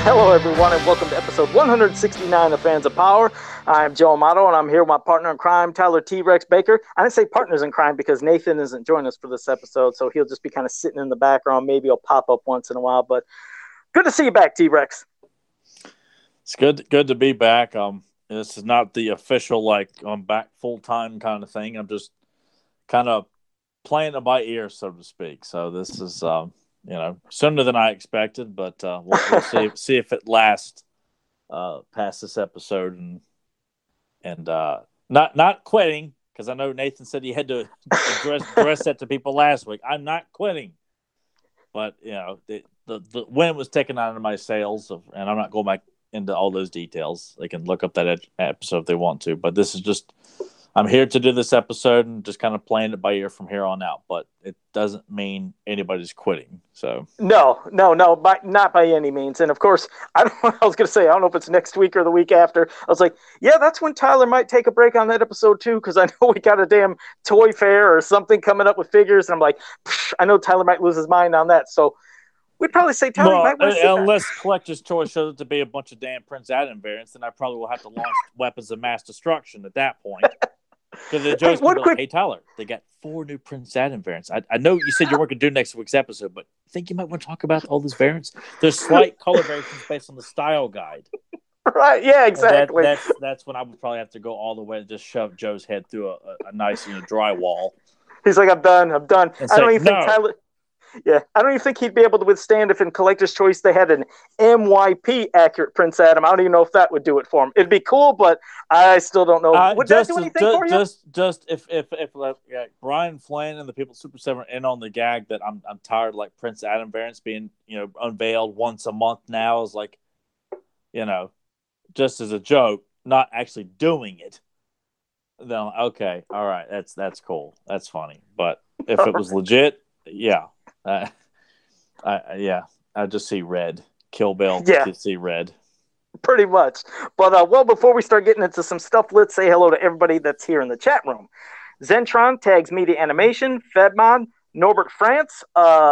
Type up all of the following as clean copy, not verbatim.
Hello, everyone, and welcome to episode 169 of Fans of Power. I'm Joe Amato, and I'm here with my partner in crime, Tyler T-Rex Baker. I didn't say partners in crime because Nathan isn't joining us for this episode, so he'll just be kind of sitting in the background. Maybe he'll pop up once in a while, but good to see you back, T-Rex. It's good to be back. This is not the official, I'm back full-time kind of thing. I'm just kind of playing it by ear, so to speak. So this is, sooner than I expected, but we'll see if it lasts past this episode and not quitting, because I know Nathan said he had to address that to people last week. I'm not quitting, but the wind was taken out of my sails, and I'm not going back into all those details. They can look up that episode if they want to, but this is just, I'm here to do this episode and just kind of playing it by ear from here on out, but it doesn't mean anybody's quitting. So No, not by any means. And of course, I was going to say, I don't know if it's next week or the week after. I was like, yeah, that's when Tyler might take a break on that episode too, because I know we got a damn toy fair or something coming up with figures. And I'm like, I know Tyler might lose his mind on that. So we'd probably say Tyler might want to sit unless Collector's Choice shows it to be a bunch of damn Prince Adam variants, then I probably will have to launch Weapons of Mass Destruction at that point. Because the joke's hey, Tyler, they got 4 new Prince Adam variants. I know you said you weren't going to do next week's episode, but I think you might want to talk about all those variants. There's slight color variations based on the style guide. Right, yeah, exactly. That's when I would probably have to go all the way and just shove Joe's head through a nice drywall. He's like, I'm done. I don't even think no. Tyler... Yeah, I don't even think he'd be able to withstand if in Collector's Choice they had an MYP accurate Prince Adam. I don't even know if that would do it for him. It'd be cool, but I still don't know. Would that do anything for you? Just if Brian Flynn and the people at Super 7 are in on the gag that I'm tired of Prince Adam variants being unveiled once a month now is just as a joke, not actually doing it. Then okay, all right, that's cool, that's funny. But if it was legit, yeah. I just see red. Kill Bill. Yeah, just see red. Pretty much. But before we start getting into some stuff, let's say hello to everybody that's here in the chat room. Zentron tags Media Animation, Fedmon, Norbert France,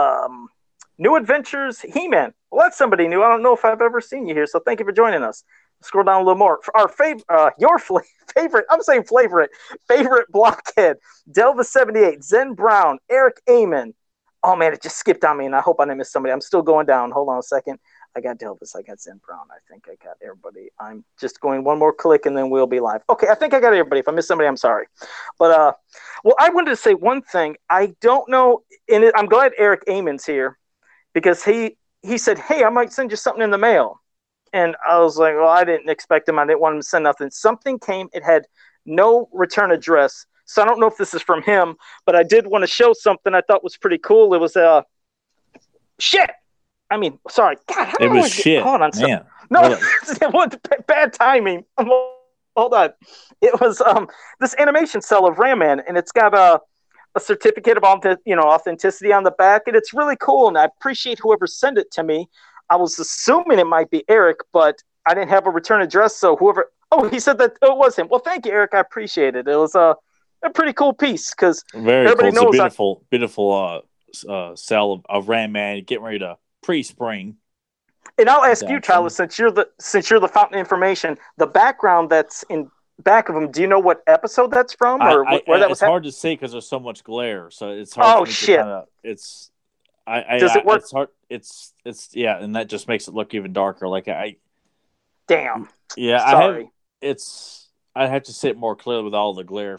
New Adventures, He-Man. Well, that's somebody new. I don't know if I've ever seen you here, so thank you for joining us. Scroll down a little more. For our favorite, I'm saying favorite blockhead, Delva78, Zen Brown, Eric Amon. Oh, man, it just skipped on me, and I hope I didn't miss somebody. I'm still going down. Hold on a second. I got Delvis. I got Zen Brown. I think I got everybody. I'm just going one more click, and then we'll be live. Okay, I think I got everybody. If I missed somebody, I'm sorry. But, I wanted to say one thing. I don't know, and I'm glad Eric Amon's here, because he said, hey, I might send you something in the mail. And I was like, well, I didn't expect him. I didn't want him to send nothing. Something came. It had no return address. So I don't know if this is from him, but I did want to show something I thought was pretty cool. It was shit. I mean, sorry. God, how it was shit. Hold on. Man. No, it was bad timing. Hold on. It was this animation cell of Ram Man, and it's got a certificate of authenticity on the back, and it's really cool. And I appreciate whoever sent it to me. I was assuming it might be Eric, but I didn't have a return address. So whoever, he said that it was him. Well, thank you, Eric. I appreciate it. It was a pretty cool piece because everybody knows. It's a beautiful cell of Ram Man getting ready to pre-spring. And I'll ask you, Tyler, since you're the fountain of information, the background that's in back of him. Do you know what episode that's from, or where that was? It's hard to see because there's so much glare, so it's hard. Oh shit! Does it work? It's hard. It's and that just makes it look even darker. Damn. Yeah, sorry. I have to see it more clearly with all the glare.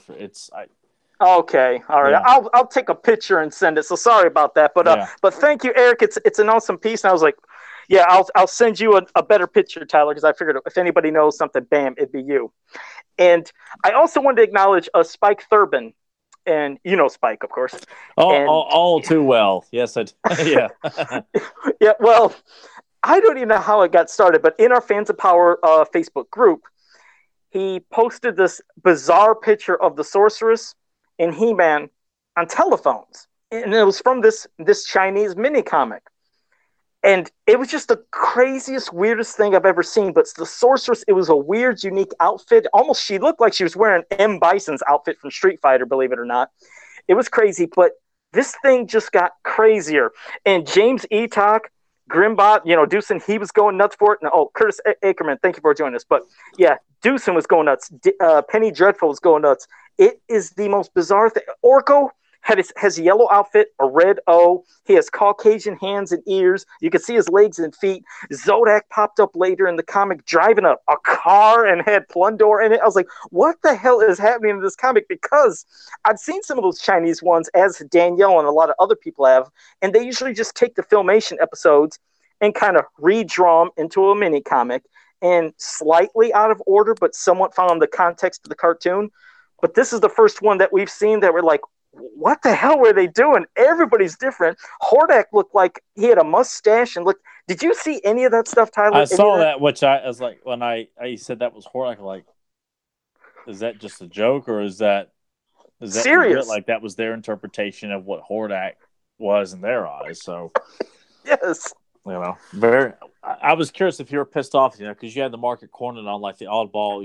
Okay, all right. Yeah. I'll take a picture and send it. So sorry about that, but thank you, Eric. It's an awesome piece, and I was like, yeah, I'll send you a better picture, Tyler, because I figured if anybody knows something, bam, it'd be you. And I also wanted to acknowledge Spike Thurbin, and you know Spike, of course. All too well. Yes, yeah. Yeah. Well, I don't even know how it got started, but in our Fans of Power Facebook group, he posted this bizarre picture of the Sorceress and He-Man on telephones. And it was from this Chinese mini comic. And it was just the craziest, weirdest thing I've ever seen. But the Sorceress, it was a weird, unique outfit. Almost, she looked like she was wearing M. Bison's outfit from Street Fighter, believe it or not. It was crazy, but this thing just got crazier. And James Eatock Grimbot, Deucin, he was going nuts for it. And, Curtis Ackerman, thank you for joining us. But yeah, Deucin was going nuts. Penny Dreadful was going nuts. It is the most bizarre thing. Orko has a yellow outfit, a red O. He has Caucasian hands and ears. You can see his legs and feet. Zodak popped up later in the comic driving a car and had Plundor in it. I was like, what the hell is happening in this comic? Because I've seen some of those Chinese ones, as Danielle and a lot of other people have, and they usually just take the Filmation episodes and kind of redraw them into a mini comic and slightly out of order, but somewhat following the context of the cartoon. But this is the first one that we've seen that we're like, what the hell were they doing? Everybody's different. Hordak looked like he had a mustache and looked. Did you see any of that stuff, Tyler? I saw that, which I was like, when I said that was Hordak, like, is that just a joke or is that serious? Like that was their interpretation of what Hordak was in their eyes. So yes, very. I was curious if you were pissed off, because you had the market cornered on like the oddball,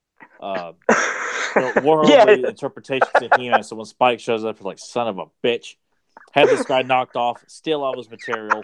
worldly interpretations of He-Man. So when Spike shows up, it's like, son of a bitch, had this guy knocked off, steal all his material.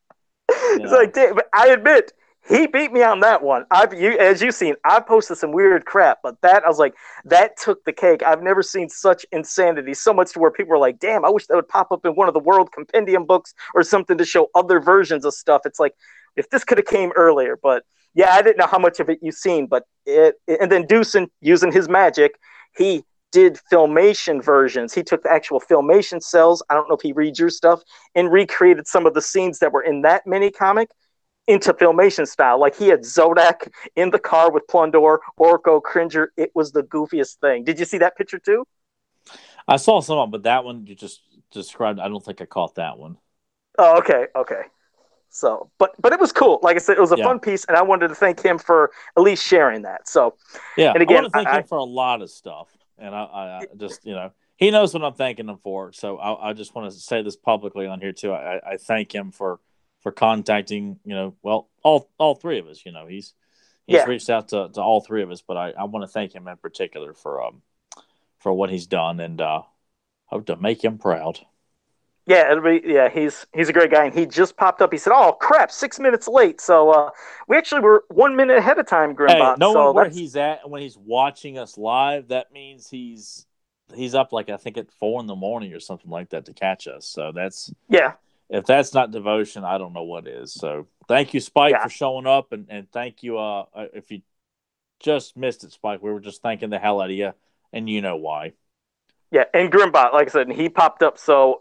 It's like, but I admit, he beat me on that one. As you've seen, I posted some weird crap, but that, I was like, that took the cake. I've never seen such insanity, so much to where people were like, damn, I wish that would pop up in one of the World Compendium books or something to show other versions of stuff. It's like, if this could have came earlier, but yeah, I didn't know how much of it you've seen, but and then Deucin, using his magic, he did Filmation versions. He took the actual Filmation cells, I don't know if he reads your stuff, and recreated some of the scenes that were in that mini comic into Filmation style. Like he had Zodak in the car with Plundor, Orko, Cringer. It was the goofiest thing. Did you see that picture too? I saw some of them, but that one you just described, I don't think I caught that one. Oh, okay. So, but it was cool. Like I said, it was a fun piece, and I wanted to thank him for at least sharing that. So, yeah, and again, I want to thank him for a lot of stuff, and I just, he knows what I'm thanking him for. So I just want to say this publicly on here too. I thank him for contacting, all three of us. He's reached out to all three of us, but I want to thank him in particular for what he's done, and hope to make him proud. Yeah, he's a great guy, and he just popped up. He said, "Oh crap, 6 minutes late." So we actually were 1 minute ahead of time, Grimbot. Hey, knowing where he's at when he's watching us live, that means he's up like I think at 4 a.m. or something like that to catch us. So that's If that's not devotion, I don't know what is. So thank you, Spike, for showing up, and thank you. If you just missed it, Spike, we were just thanking the hell out of you, and you know why. Yeah, and Grimbot, like I said, he popped up. So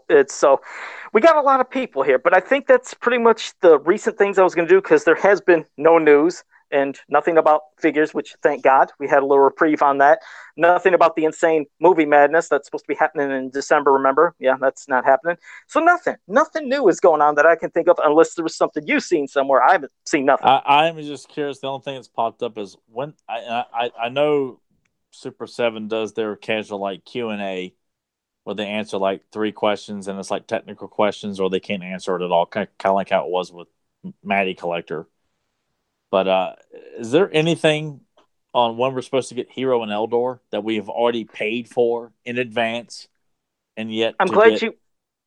we got a lot of people here, but I think that's pretty much the recent things I was going to do, because there has been no news and nothing about figures, which thank God we had a little reprieve on that. Nothing about the insane movie madness that's supposed to be happening in December. Remember? Yeah, that's not happening. So nothing new is going on that I can think of, unless there was something you've seen somewhere. I haven't seen nothing. I'm just curious. The only thing that's popped up is when I know Super 7 does their casual like Q&A where they answer like 3 questions and it's like technical questions, or they can't answer it at all, kind of like how it was with Matty Collector. But is there anything on when we're supposed to get Hero and Eldor that we have already paid for in advance, and yet I'm glad you.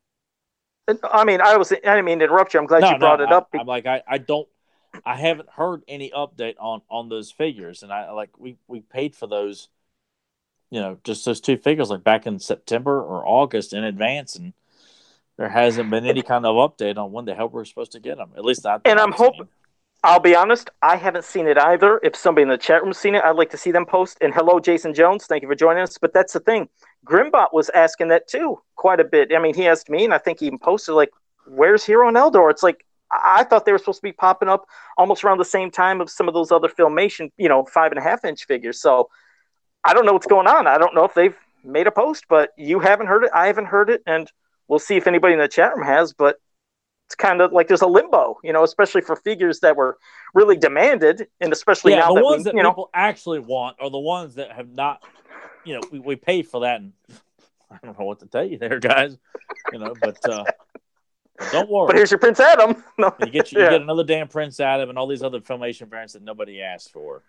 I mean, I didn't mean to interrupt you. I'm glad you brought it up. I'm like, I haven't heard any update on those figures, and we paid for those, just those 2 figures like back in September or August in advance, and there hasn't been any kind of update on when the hell we're supposed to get them. At least not. And I'm hoping. I'll be honest, I haven't seen it either. If somebody in the chat room's seen it, I'd like to see them post. And hello, Jason Jones. Thank you for joining us. But that's the thing. Grimbot was asking that too quite a bit. I mean, he asked me, and I think he even posted, like, where's Hero and Eldor? It's like, I thought they were supposed to be popping up almost around the same time of some of those other Filmation, 5.5-inch figures. So I don't know what's going on. I don't know if they've made a post, but you haven't heard it. I haven't heard it. And we'll see if anybody in the chat room has. But it's kind of like there's a limbo, especially for figures that were really demanded, and especially now the that ones that people actually want are the ones that have not, we paid for that, and I don't know what to tell you there, guys, but don't worry. But here's your Prince Adam. No. You get another damn Prince Adam and all these other Filmation variants that nobody asked for.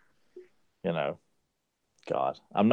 God, I'm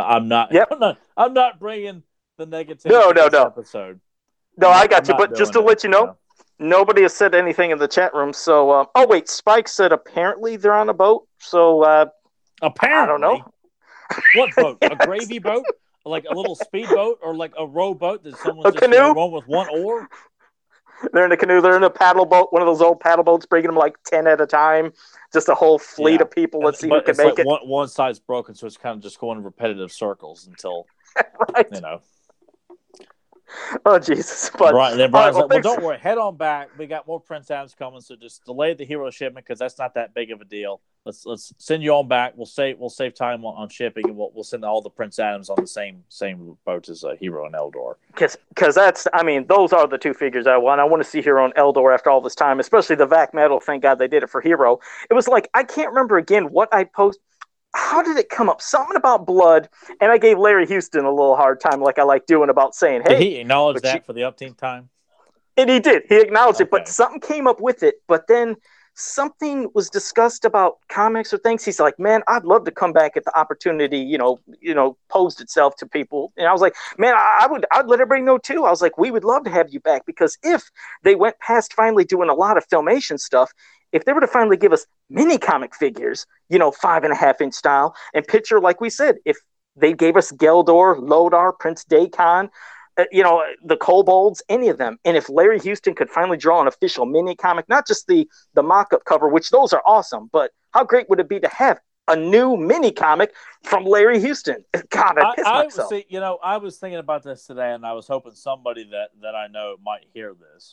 not bringing the negativity to this episode. No, I got you. But just to let you know, Nobody has said anything in the chat room. So, oh wait, Spike said apparently they're on a boat. So, I don't know. Apparently, what boat? A Yes. gravy boat, like a little speedboat, or like a rowboat that someone's A just canoe. going with one oar? They're in a canoe. They're in a paddle boat, one of those old paddle boats, bringing them like 10 at a time. Just a whole fleet Yeah, of people. Let's see who but can it's like make it. one side's broken, so it's kind of just going in repetitive circles until Right. you know. Oh Jesus! But Right, and then all right, Brian's well, like, "Well, thanks. don't worry, head on back. We got more Prince Adams coming, so just delay the hero shipment because that's not that big of a deal. Let's send you on back. We'll save time on shipping, and we'll send all the Prince Adams on the same boat as Hero and Eldor." Because that's, I mean, those are the two figures I want. I want to see Hero and Eldor after all this time, especially the Vac Metal. Thank God they did it for Hero. It was like, I can't remember again what I posted. How did it come up? Something about blood, and I gave Larry Houston a little hard time, like I like doing, about saying, Did "Hey," he acknowledge but you, that for the upteenth time? and he did. He acknowledged it, but Okay. something came up with it. But then something was discussed about comics or things. He's like, "Man, I'd love to come back if the opportunity, posed itself to people." And I was like, "Man, I'd let everybody know too." I was like, "We would love to have you back because if they went past finally doing a lot of filmation stuff." If they were to finally give us mini comic figures, 5.5-inch style, and picture, like we said, if they gave us Geldor, Lodar, Prince Daikon, the kobolds, any of them. And if Larry Houston could finally draw an official mini comic, not just the mock-up cover, which those are awesome, but how great would it be to have a new mini comic from Larry Houston? God, I'd piss I myself. see. I was thinking about this today, and I was hoping somebody that I know might hear this.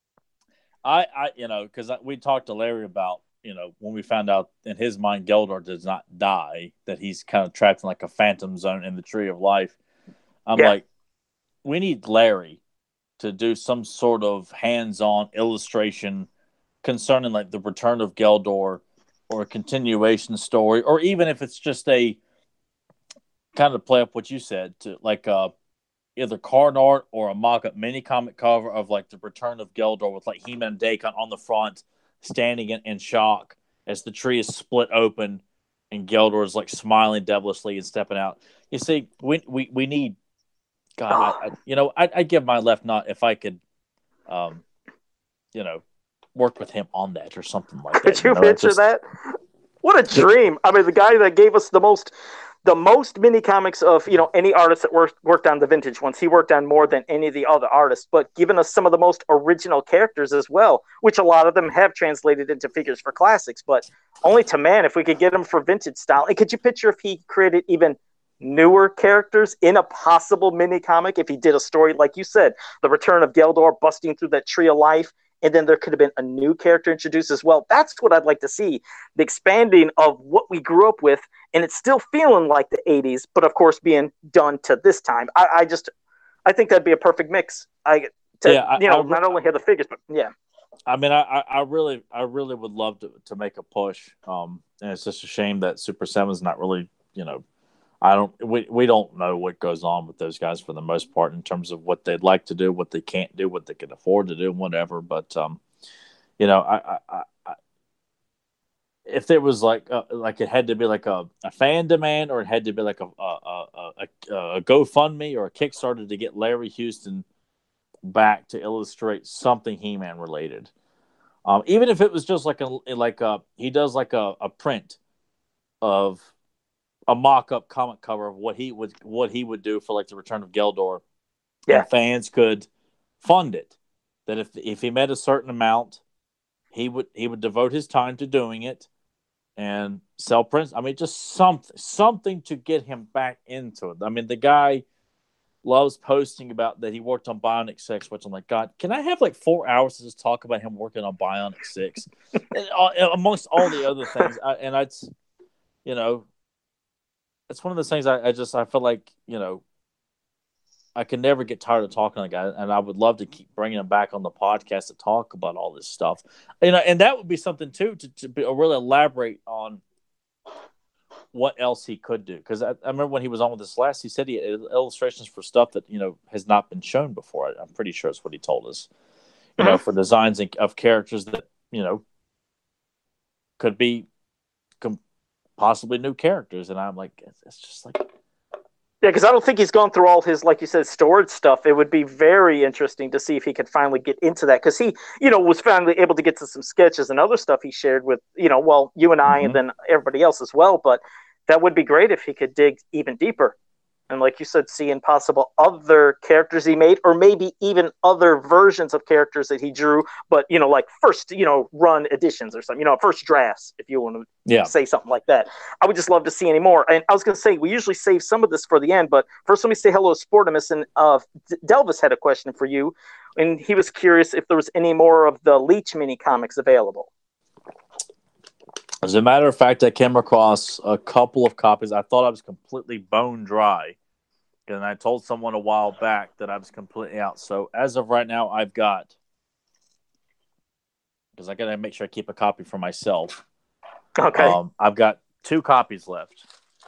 Because we talked to Larry about, when we found out in his mind Geldor does not die, that he's kind of trapped in like a phantom zone in the Tree of Life. I'm Yeah. like, we need Larry to do some sort of hands-on illustration concerning like the return of Geldor or a continuation story, or even if it's just a kind of play up what you said to like either card art or a mock-up mini comic cover of like the return of Geldor with like He-Man and Daikon on the front, standing in shock as the tree is split open and Geldor is like smiling devilishly and stepping out. You see, we need God. I'd give my left nut if I could, um, work with him on that or something like that. Could you picture that? What a dream! I mean, the guy that gave us the most mini comics of any artist that worked on the vintage ones. He worked on more than any of the other artists, but given us some of the most original characters as well, which a lot of them have translated into figures for classics, but only to man if we could get them for vintage style. And could you picture if he created even newer characters in a possible mini comic? If he did a story like you said, the return of Geldor busting through that tree of life, and then there could have been a new character introduced as well. That's what I'd like to see, the expanding of what we grew up with, and it's still feeling like the 80s, but of course being done to this time. I think that'd be a perfect mix. Not only have the figures, but yeah. I mean, I really would love to make a push. And it's just a shame that Super Seven's not really, we don't know what goes on with those guys for the most part in terms of what they'd like to do, what they can't do, what they can afford to do, whatever. But if there was like it had to be like a fan demand, or it had to be like a GoFundMe or a Kickstarter to get Larry Houston back to illustrate something He-Man related. Even if it was just he does like a print of a mock-up comic cover of what he would do for like the Return of Geldor, Yeah. and fans could fund it. That if he made a certain amount, he would devote his time to doing it and sell prints. I mean, just something to get him back into it. I mean, the guy loves posting about that he worked on Bionic 6, which I'm like, God, can I have like 4 hours to just talk about him working on Bionic 6? And, amongst all the other things. It's one of those things I feel like, I can never get tired of talking to the guy, and I would love to keep bringing him back on the podcast to talk about all this stuff. And that would be something too to really elaborate on what else he could do. Because I remember when he was on with us last, he said he had illustrations for stuff that has not been shown before. I'm pretty sure that's what he told us. For designs of characters that could be possibly new characters, and I'm like, it's just like Yeah, because I don't think he's gone through all his, like you said, storage stuff. It would be very interesting to see if he could finally get into that, because he, was finally able to get to some sketches and other stuff he shared with, well, you and I, and Mm-hmm. then everybody else as well. But that would be great if he could dig even deeper. And like you said, seeing possible other characters he made, or maybe even other versions of characters that he drew, but like first, run editions or something, first drafts, if you want to Yeah. say something like that. I would just love to see any more. And I was going to say, we usually save some of this for the end, but first let me say hello to Sportimus. And Delvis had a question for you, and he was curious if there was any more of the Leech mini comics available. As a matter of fact, I came across a couple of copies. I thought I was completely bone dry. And I told someone a while back that I was completely out. So as of right now, I've got, because I got to make sure I keep a copy for myself. Okay. I've got 2 copies left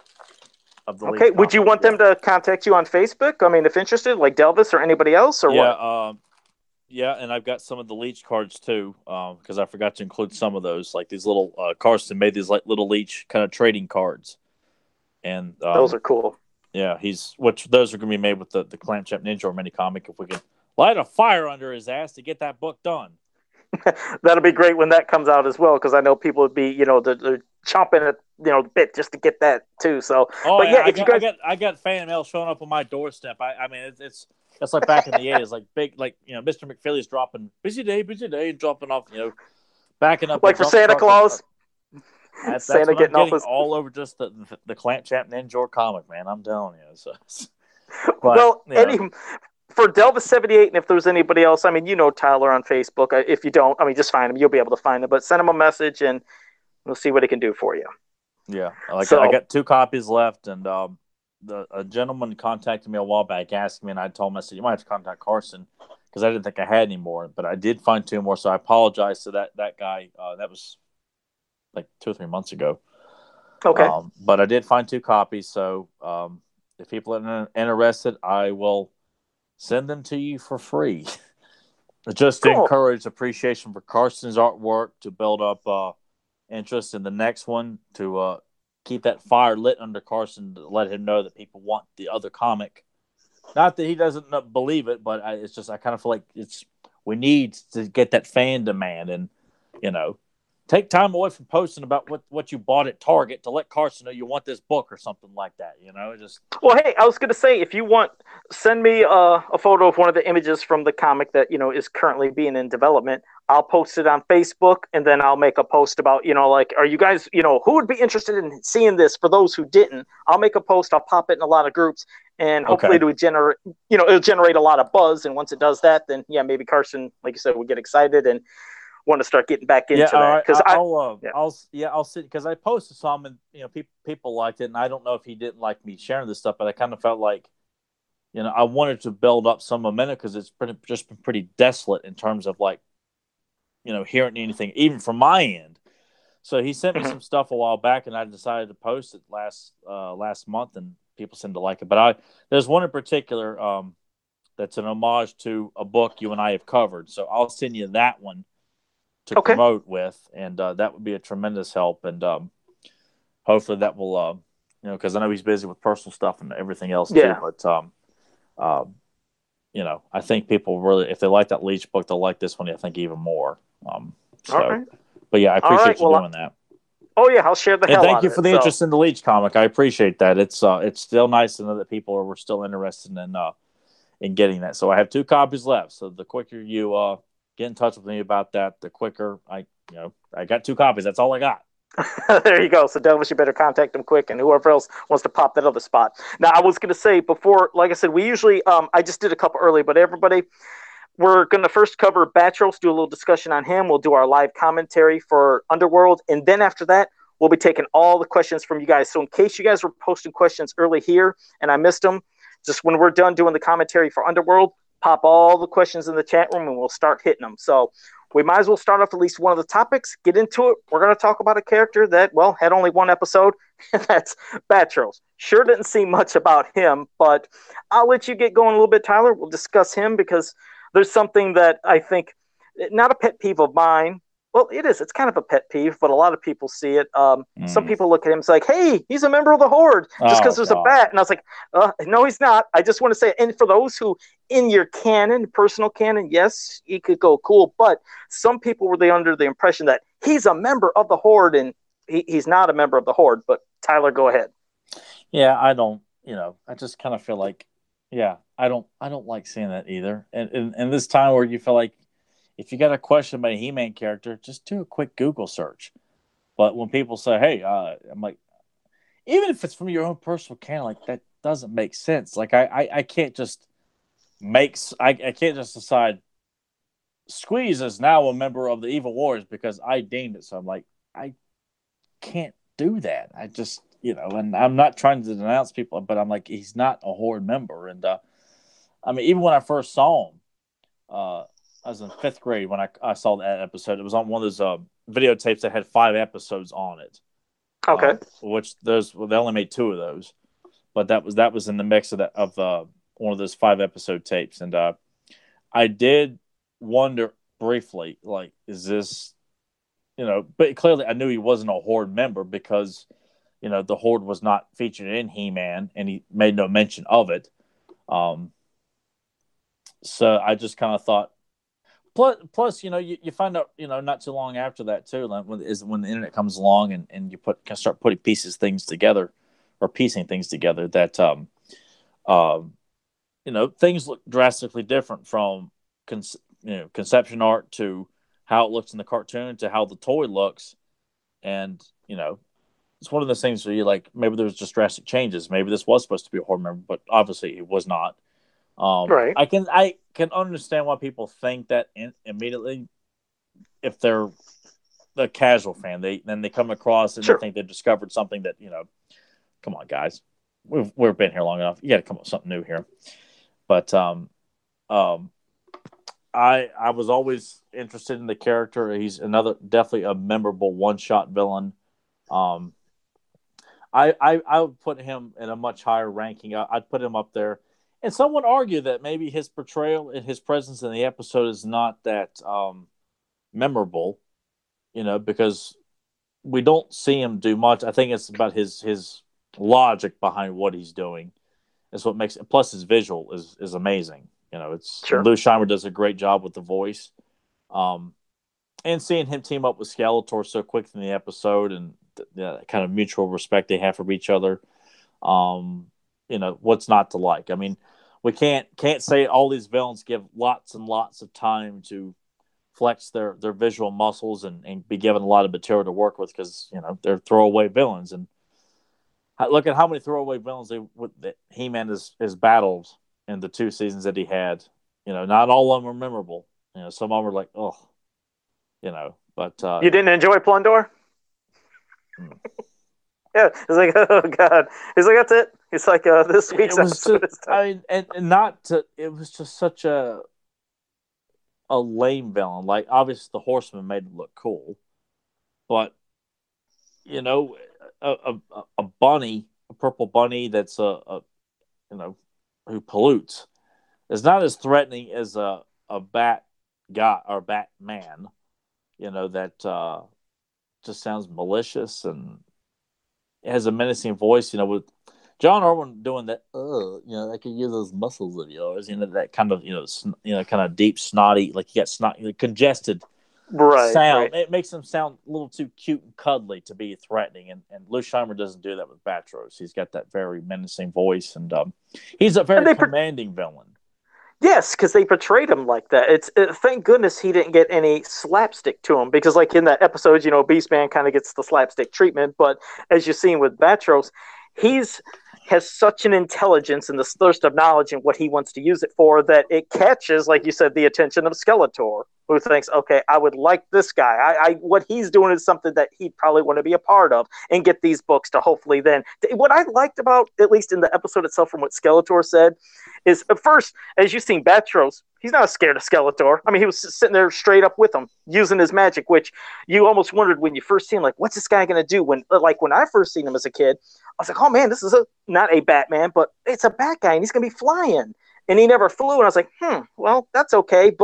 of the Okay. Leech Would you want them to contact you on Facebook? I mean, if interested, like Delvis or anybody else, or what? Yeah, and I've got some of the Leech cards too, because I forgot to include some of those. Like these little Carson made these like little Leech kind of trading cards, and those are cool. Yeah, those are going to be made with the Clamp Champ Ninja mini comic. If we can light a fire under his ass to get that book done, that'll be great when that comes out as well. Because I know people would be, they're chomping at the bit just to get that too. So, but yeah, I got fan mail showing up on my doorstep. I mean, it's like back in the 80s, like big, like Mr. McPhilly's dropping busy day, and dropping off, backing up like for Santa Claus. That's Santa getting off all over just the Clamp Champ Ninja comic, man. I'm telling you. So, but, for Delvis 78, and if there's anybody else, I mean, Tyler on Facebook. If you don't, I mean, just find him. You'll be able to find him. But send him a message, and we'll see what he can do for you. Yeah, I got 2 copies left, and a gentleman contacted me a while back asking me, and I told him, I said, you might have to contact Carson, because I didn't think I had any more, but I did find 2 more, so I apologize to that guy. That was like 2 or 3 months ago. Okay. But I did find 2 copies, so if people are interested, I will send them to you for free. Just to encourage appreciation for Carson's artwork, to build up interest in the next one, to keep that fire lit under Carson, to let him know that people want the other comic. Not that he doesn't believe it, but it's just I kind of feel like we need to get that fan demand, and take time away from posting about what you bought at Target to let Carson know you want this book or something like that. Well, hey, I was going to say, if you want, send me a photo of one of the images from the comic that is currently being in development. I'll post it on Facebook, and then I'll make a post about like, are you guys who would be interested in seeing this? For those who didn't, I'll make a post. I'll pop it in a lot of groups, and hopefully it would generate it'll generate a lot of buzz. And once it does that, then maybe Carson, like you said, will get excited and want to start getting back into that. Because I'll see, because I posted some, and people liked it, and I don't know if he didn't like me sharing this stuff, but I kind of felt like I wanted to build up some momentum, because it's just been pretty desolate in terms of like hearing anything even from my end. So he sent me some stuff a while back, and I decided to post it last month, and people seem to like it. But there's one in particular that's an homage to a book you and I have covered, so I'll send you that one to promote with, and that would be a tremendous help, and hopefully that will because I know he's busy with personal stuff and everything else too, but I think people really, if they like that Leech book, they'll like this one, I think, even more. But yeah, I appreciate you doing that. Oh yeah, I'll share the hell out of it. And thank you for the interest in the Leech comic. I appreciate that. It's still nice to know that people were still interested in getting that. So I have 2 copies left, so the quicker you get in touch with me about that, the quicker I got 2 copies. That's all I got. There you go. So Delvis, you better contact them quick, and whoever else wants to pop that other spot. Now, I was going to say before, like I said, we usually, I just did a couple early, but everybody, we're going to first cover Batros, do a little discussion on him. We'll do our live commentary for Underworld, and then after that, we'll be taking all the questions from you guys. So in case you guys were posting questions early here and I missed them, just when we're done doing the commentary for Underworld, pop all the questions in the chat room, and we'll start hitting them. So we might as well start off at least one of the topics, get into it. We're going to talk about a character that, well, had only one episode, and that's Batros. Sure didn't see much about him, but I'll let you get going a little bit, Tyler. We'll discuss him, because there's something that I think, not a pet peeve of mine, Well, it is. It's kind of a pet peeve, but a lot of people see it. Some Mm. people look at him and say, "Hey, he's a member of the Horde just because Oh there's a God. bat." And I was like, "No, he's not." I just want to say, and for those who, in your canon, personal canon, yes, he could go cool, but some people were under the impression that he's a member of the Horde, and he's not a member of the Horde. But Tyler, go ahead. Yeah, I don't. I just kind of feel like, yeah, I don't like seeing that either. And this time where you feel like, if you got a question about a He-Man character, just do a quick Google search. But when people say, "Hey," I'm like, even if it's from your own personal canon, like that doesn't make sense. Like I can't just I can't just decide Squeeze is now a member of the Evil Warriors because I deemed it. So I'm like, I can't do that. I just, and I'm not trying to denounce people, but I'm like, he's not a Horde member. And I mean, even when I first saw him, I was in fifth grade when I saw that episode. It was on one of those videotapes that had 5 episodes on it. Okay. Which they only made 2 of those, but that was in the mix of one of those 5 episode tapes, and I did wonder briefly, like, is this, but clearly I knew he wasn't a Horde member because the Horde was not featured in He-Man, and he made no mention of it. So I just kind of thought. Plus, you find out, not too long after that too, like when the internet comes along and you can start putting things together, or piecing things together that um, things look drastically different from conception art to how it looks in the cartoon to how the toy looks, and it's one of those things where you like, maybe there was just drastic changes. Maybe this was supposed to be a horror member, but obviously it was not. Right. I can understand why people think that immediately, if they're a casual fan, they come across and Sure. they think they've discovered something that, come on guys, we've been here long enough. You got to come up with something new here. But um, I was always interested in the character. He's definitely a memorable one shot villain. Um, I would put him in a much higher ranking. I'd put him up there. And some would argue that maybe his portrayal and his presence in the episode is not that memorable, because we don't see him do much. I think it's about his logic behind what he's doing. Is what makes it. Plus, his visual is amazing. And Sure. Lou Scheimer does a great job with the voice. Um, and seeing him team up with Skeletor so quick in the episode, and that kind of mutual respect they have for each other, what's not to like? I mean, we can't say all these villains give lots and lots of time to flex their visual muscles and be given a lot of material to work with, because they're throwaway villains. And look at how many throwaway villains that He-Man has battled in the 2 seasons that he had. Not all of them are memorable. Some of them are like, oh, but You didn't enjoy Plundor? Yeah, it's like, oh god. He's like, that's it. He's like, this week's episode is done. I mean, and not to. It was just such a lame villain. Like, obviously the Horseman made it look cool, but a bunny, a purple bunny that's who pollutes, is not as threatening as a bat guy or Batman. That just sounds malicious and has a menacing voice. With John Irwin doing that, I can use those muscles of yours. That kind of, kind of deep, snotty, like you got snot, congested Right, sound. right. It makes him sound a little too cute and cuddly to be threatening. And Lou Scheimer doesn't do that with Batros. He's got that very menacing voice, and he's a And very commanding villain. yes, because they portrayed him like that. Thank goodness he didn't get any slapstick to him, because like in that episode, Beastman kind of gets the slapstick treatment, but as you've seen with Batros, he's has such an intelligence and this thirst of knowledge and what he wants to use it for, that it catches, like you said, the attention of Skeletor, who thinks, okay, I would like this guy. I what he's doing is something that he'd probably want to be a part of, and get these books to hopefully then. What I liked about, at least in the episode itself, from what Skeletor said, is at first, as you've seen Batros, he's not scared of Skeletor. I mean, he was sitting there straight up with him, using his magic, which you almost wondered when you first seen him, like, what's this guy going to do? When I first seen him as a kid, I was like, oh man, this is not a Batman, but it's a bat guy, and he's going to be flying. And he never flew, and I was like, well, that's okay. But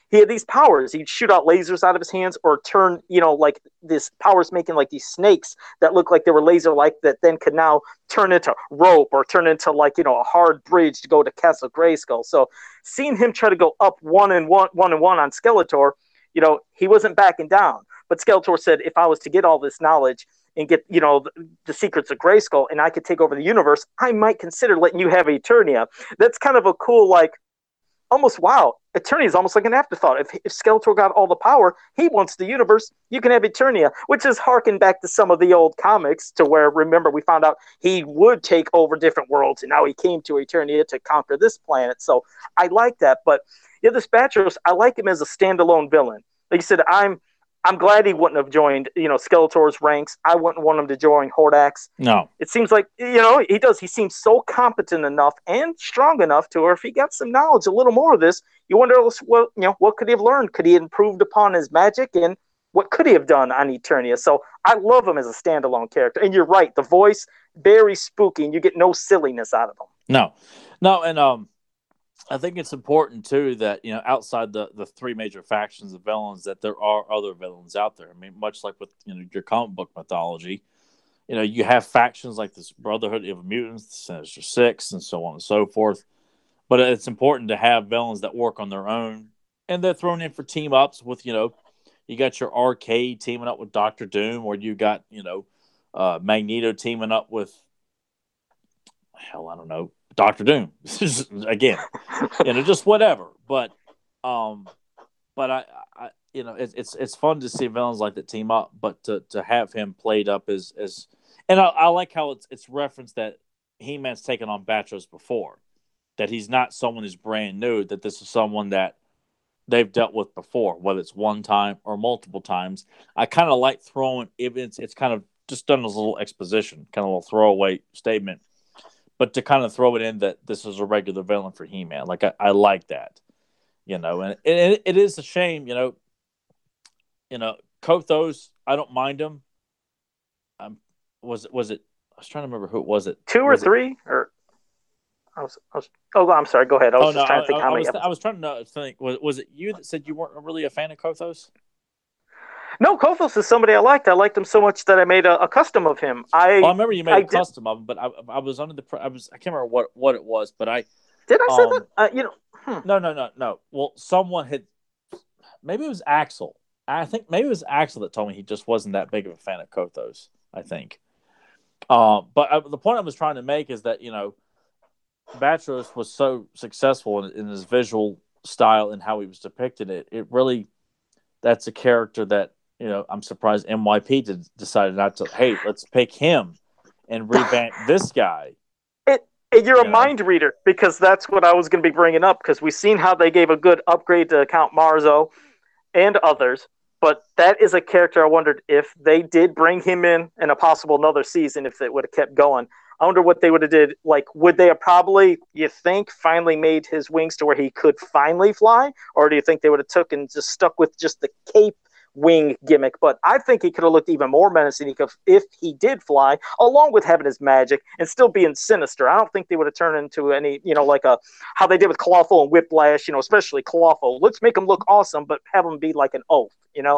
he had these powers. He'd shoot out lasers out of his hands or turn, like this powers making like these snakes that look like they were laser like that then could now turn into rope or turn into like, a hard bridge to go to Castle Grayskull. So seeing him try to go up one and one on Skeletor, he wasn't backing down. But Skeletor said, if I was to get all this knowledge and get, the secrets of Grayskull and I could take over the universe, I might consider letting you have Eternia. That's kind of a cool, like, almost, wow, Eternia is almost like an afterthought. If Skeletor got all the power, he wants the universe, you can have Eternia, which is harking back to some of the old comics to where, remember, we found out he would take over different worlds, and now he came to Eternia to conquer this planet. So I like that. But yeah, this Batros, I like him as a standalone villain. Like you said, I'm glad he wouldn't have joined, Skeletor's ranks. I wouldn't want him to join Hordax. No. It seems like, he does. He seems so competent enough and strong enough to where if he got some knowledge, a little more of this, you wonder, what could he have learned? Could he have improved upon his magic? And what could he have done on Eternia? So I love him as a standalone character. And you're right. The voice, very spooky, and you get no silliness out of him. No. And, I think it's important too that outside the three major factions of villains, that there are other villains out there. I mean, much like with your comic book mythology, you have factions like this Brotherhood of Mutants, the Sinister Six, and so on and so forth. But it's important to have villains that work on their own, and they're thrown in for team ups with you got your Arcade teaming up with Doctor Doom, or you got Magneto teaming up with I don't know. Doctor Doom again, just whatever. But I it's fun to see villains like that team up. But to have him played up as and I like how it's referenced that He-Man's taken on Batros before, that he's not someone who's brand new. That this is someone that they've dealt with before, whether it's one time or multiple times. I kind of like throwing it's kind of just done as a little exposition, kind of a little throwaway statement. But to kind of throw it in that this is a regular villain for He-Man, like I like that, and it is a shame, Kothos. I don't mind him. Was it? I was trying to remember who it was. It 2 or 3 or. I'm sorry. Go ahead. I was just trying to think how many. I was trying to think. Was it you that said you weren't really a fan of Kothos? No, Kothos is somebody I liked. I liked him so much that I made a custom of him. I remember you made a custom of him, but I was under the I can't remember what it was, but I did. I say that No. Well, someone had, maybe it was Axel. I think maybe it was Axel that told me he just wasn't that big of a fan of Kothos. I think. But the point I was trying to make is that Batros was so successful in his visual style and how he was depicted. It really, that's a character that. I'm surprised NYP decided not to. Hey, let's pick him and revamp this guy. You're a mind reader, because that's what I was going to be bringing up. Because we've seen how they gave a good upgrade to Count Marzo and others, but that is a character I wondered if they did bring him in a possible another season, if it would have kept going. I wonder what they would have did. Like, would they have probably, you think, finally made his wings to where he could finally fly, or do you think they would have took and just stuck with just the cape wing gimmick? But I think he could have looked even more menacing if he did fly, along with having his magic and still being sinister. I don't think they would have turned into any, like how they did with Clawful and Whiplash, especially Clawful. Let's make him look awesome, but have him be like an oaf,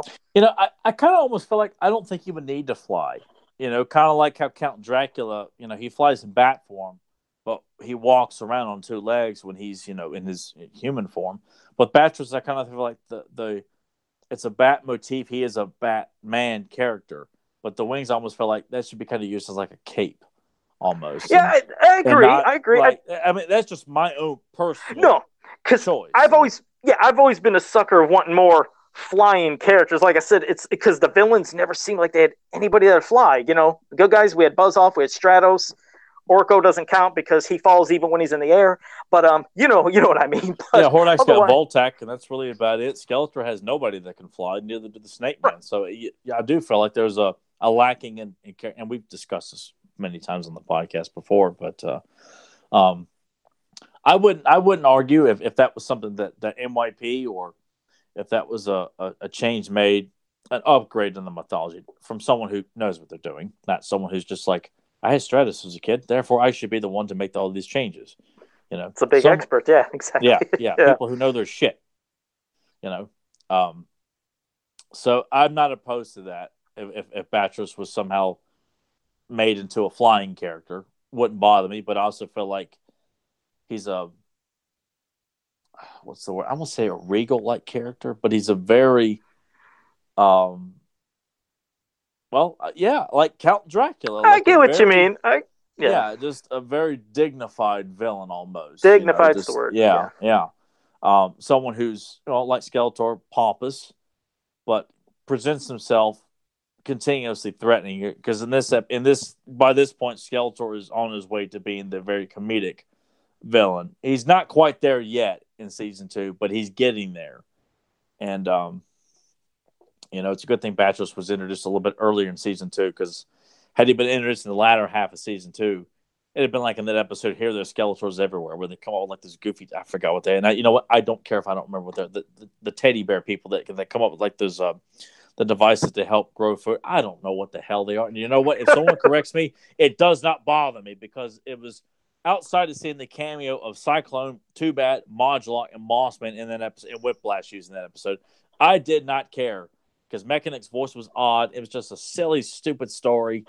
I kind of almost feel like I don't think he would need to fly. Kind of like how Count Dracula, he flies in bat form, but he walks around on 2 legs when he's, in his human form. But Batros, I kind of feel like it's a bat motif. He is a Batman character, but the wings almost feel like that should be kind of used as like a cape, almost. Yeah, I agree. I agree. Like, I mean, that's just my own personal choice. I've always been a sucker of wanting more flying characters. Like I said, it's because the villains never seemed like they had anybody that fly. The good guys, we had Buzz Off, we had Stratos. Orko doesn't count because he falls even when he's in the air. But you know what I mean. But Hordax got Voltec, and that's really about it. Skeletor has nobody that can fly, neither do the Snake Man. Right. So I do feel like there's a lacking in and we've discussed this many times on the podcast before. But I wouldn't argue if that was something that NYP, or if that was a change made, an upgrade in the mythology from someone who knows what they're doing, not someone who's just like, I had Stratus as a kid, therefore I should be the one to make all these changes. It's a big expert, yeah, exactly. Yeah, people who know their shit. you know. So I'm not opposed to that. If Batros was somehow made into a flying character, wouldn't bother me. But I also feel like he's a what's the word? I won't say a regal like character, but he's a very yeah, like Count Dracula. I Like a get what you very mean. Yeah, yeah, just a very dignified villain almost. dignified Just sword. yeah, yeah. Someone who's like Skeletor, pompous, but presents himself continuously threatening it. Because in this by this point, Skeletor is on his way to being the very comedic villain. He's not quite there yet in season 2, but he's getting there. And it's a good thing Batros was introduced a little bit earlier in season 2, because had he been introduced in the latter half of season 2, it'd have been like in that episode here. There's Skeletors everywhere, where they come out with like this goofy. I forgot what they. And you know what? I don't care if I don't remember what they're the teddy bear people that come up with like those the devices to help grow food. I don't know what the hell they are. And you know what? If someone corrects me, it does not bother me, because it was outside of seeing the cameo of Cyclone, Two Bat, Modulok, and Mossman in that episode, and Whiplash using that episode. I did not care, because Mechanic's voice was odd. It was just a silly, stupid story,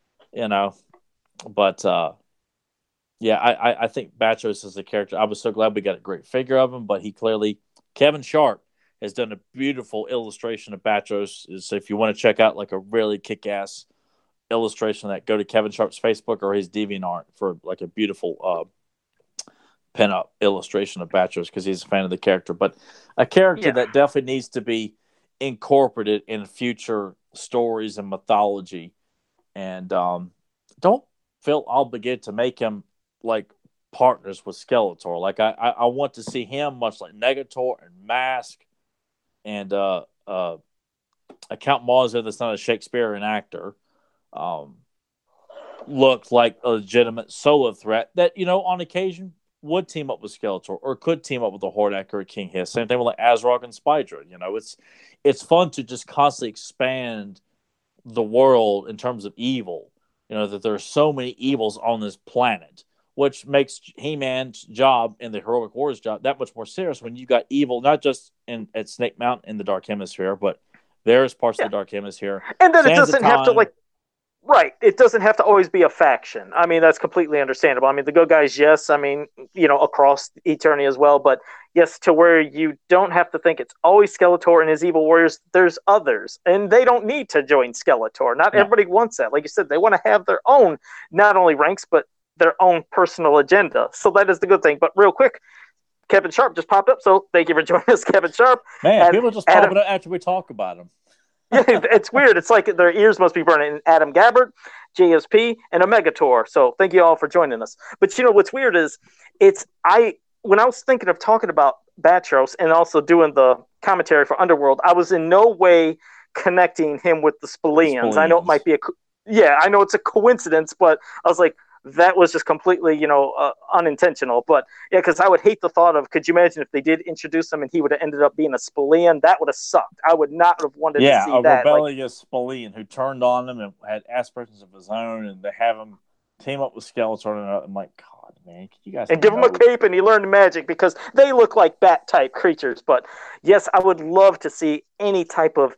But yeah, I think Batros is a character. I was so glad we got a great figure of him, but Kevin Sharp has done a beautiful illustration of Batros. So if you want to check out like a really kick-ass illustration of that, go to Kevin Sharp's Facebook or his DeviantArt for like a beautiful pin-up illustration of Batros, because he's a fan of the character. But a character that definitely needs to be incorporated in future stories and mythology, and don't feel obligated to make him like partners with Skeletor. Like I want to see him, much like Negator and Mask and Count Marzo, that's not a Shakespearean actor, look like a legitimate solo threat that, on occasion would team up with Skeletor, or could team up with a Hordak or a King Hiss. Same thing with like Azrog and Spydra. It's fun to just constantly expand the world in terms of evil. That there are so many evils on this planet, which makes He-Man's job and the Heroic Warriors job that much more serious when you got evil, not just at Snake Mountain in the Dark Hemisphere, but there's parts of the Dark Hemisphere. And then it doesn't have to right. It doesn't have to always be a faction. I mean, that's completely understandable. I mean, the good guys, yes. I mean, across eternity as well. But yes, to where you don't have to think it's always Skeletor and his evil warriors. There's others, and they don't need to join Skeletor. Not everybody wants that. Like you said, they want to have their own, not only ranks, but their own personal agenda. So that is the good thing. But real quick, Kevin Sharp just popped up. So thank you for joining us, Kevin Sharp. Man, people just pop it up after we talk about him. Yeah, it's weird. It's like their ears must be burning. Adam Gabbard, JSP, and Omegator. So thank you all for joining us. But what's weird is when I was thinking of talking about Batros and also doing the commentary for Underworld, I was in no way connecting him with the Spallians. I know it might be I know it's a coincidence, but I was like, that was just completely, unintentional. But yeah, because I would hate the thought of, could you imagine if they did introduce him and he would have ended up being a Spallian? That would have sucked. I would not have wanted to see that. Yeah, a rebellious Spallian who turned on them and had aspirations of his own, and they have him team up with Skeletor. And I'm like, God, man, you guys give him a cape and he learned magic, because they look like bat-type creatures. But yes, I would love to see any type of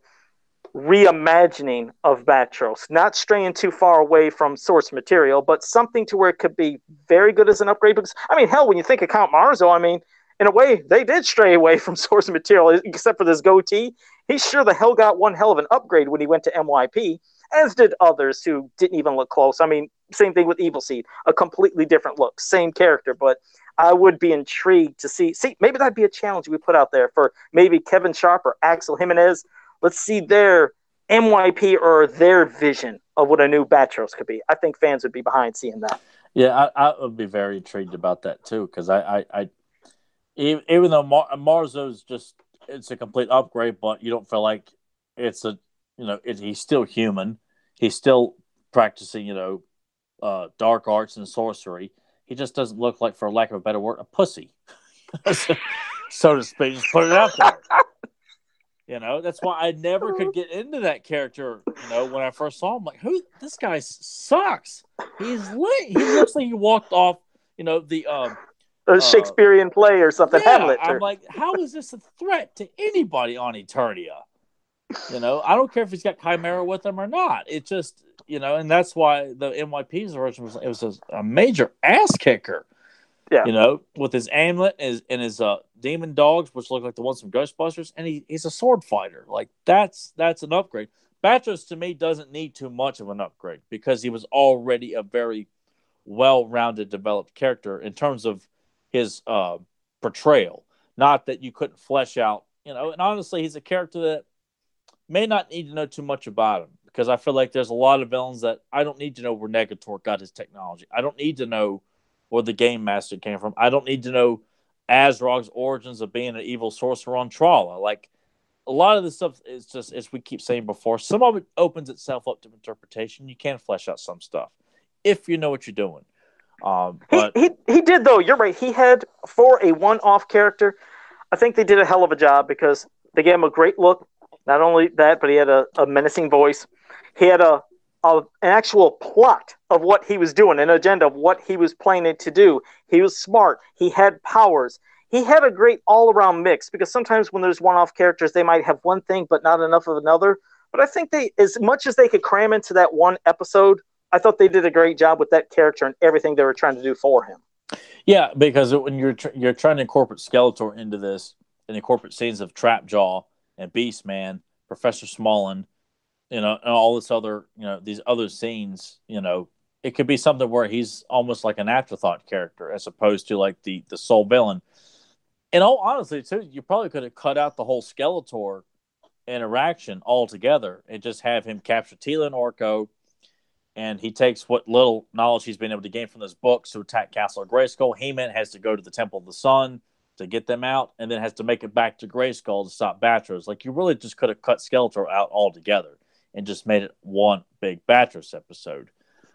reimagining of Batros, not straying too far away from source material, but something to where it could be very good as an upgrade. Because I mean, hell, when you think of Count Marzo, I mean, in a way, they did stray away from source material, except for this goatee. He sure the hell got one hell of an upgrade when he went to MYP, as did others who didn't even look close. I mean, same thing with Evil Seed, a completely different look, same character, but I would be intrigued to see, maybe that'd be a challenge we put out there for maybe Kevin Sharp or Axel Jimenez. Let's see their MYP or their vision of what a new Batros could be. I think fans would be behind seeing that. Yeah, I would be very intrigued about that too, because I even though Marzo's it's a complete upgrade, but you don't feel like it's he's still human. He's still practicing, dark arts and sorcery. He just doesn't look like, for lack of a better word, a pussy, so to speak. Just put it out there. That's why I never could get into that character. When I first saw him, like, this guy sucks. He looks like he walked off, the a Shakespearean play or something. Yeah, Hamlet. I'm like, how is this a threat to anybody on Eternia? I don't care if he's got Chimera with him or not. It just, and that's why the NYP's version was a major ass kicker. Yeah. With his amulet and his demon dogs, which look like the ones from Ghostbusters, and he's a sword fighter. Like that's an upgrade. Batros to me doesn't need too much of an upgrade because he was already a very well-rounded, developed character in terms of his portrayal. Not that you couldn't flesh out, and honestly, he's a character that may not need to know too much about him because I feel like there's a lot of villains that I don't need to know where Negator got his technology. I don't need to know where the Game Master came from. I don't need to know Azrog's origins of being an evil sorcerer on Trala. Like, a lot of this stuff is just, as we keep saying before, some of it opens itself up to interpretation. You can flesh out some stuff if you know what you're doing. But he did, though. You're right. He had, for a one-off character, I think they did a hell of a job because they gave him a great look. Not only that, but he had a menacing voice. He had an actual plot of what he was doing, an agenda of what he was planning to do. He was smart. He had powers. He had a great all-around mix because sometimes when there's one-off characters, they might have one thing but not enough of another. But I think as much as they could cram into that one episode, I thought they did a great job with that character and everything they were trying to do for him. Yeah, because when you're trying to incorporate Skeletor into this and incorporate scenes of Trapjaw and Beastman, Professor Smallin, and all this other, these other scenes, it could be something where he's almost like an afterthought character as opposed to like the sole villain. And all honestly, too, you probably could have cut out the whole Skeletor interaction altogether and just have him capture Teela and Orko, and he takes what little knowledge he's been able to gain from this book to attack Castle Grayskull. He-Man has to go to the Temple of the Sun to get them out, and then has to make it back to Grayskull to stop Batros. Like, you really just could have cut Skeletor out altogether and just made it one big Batros episode.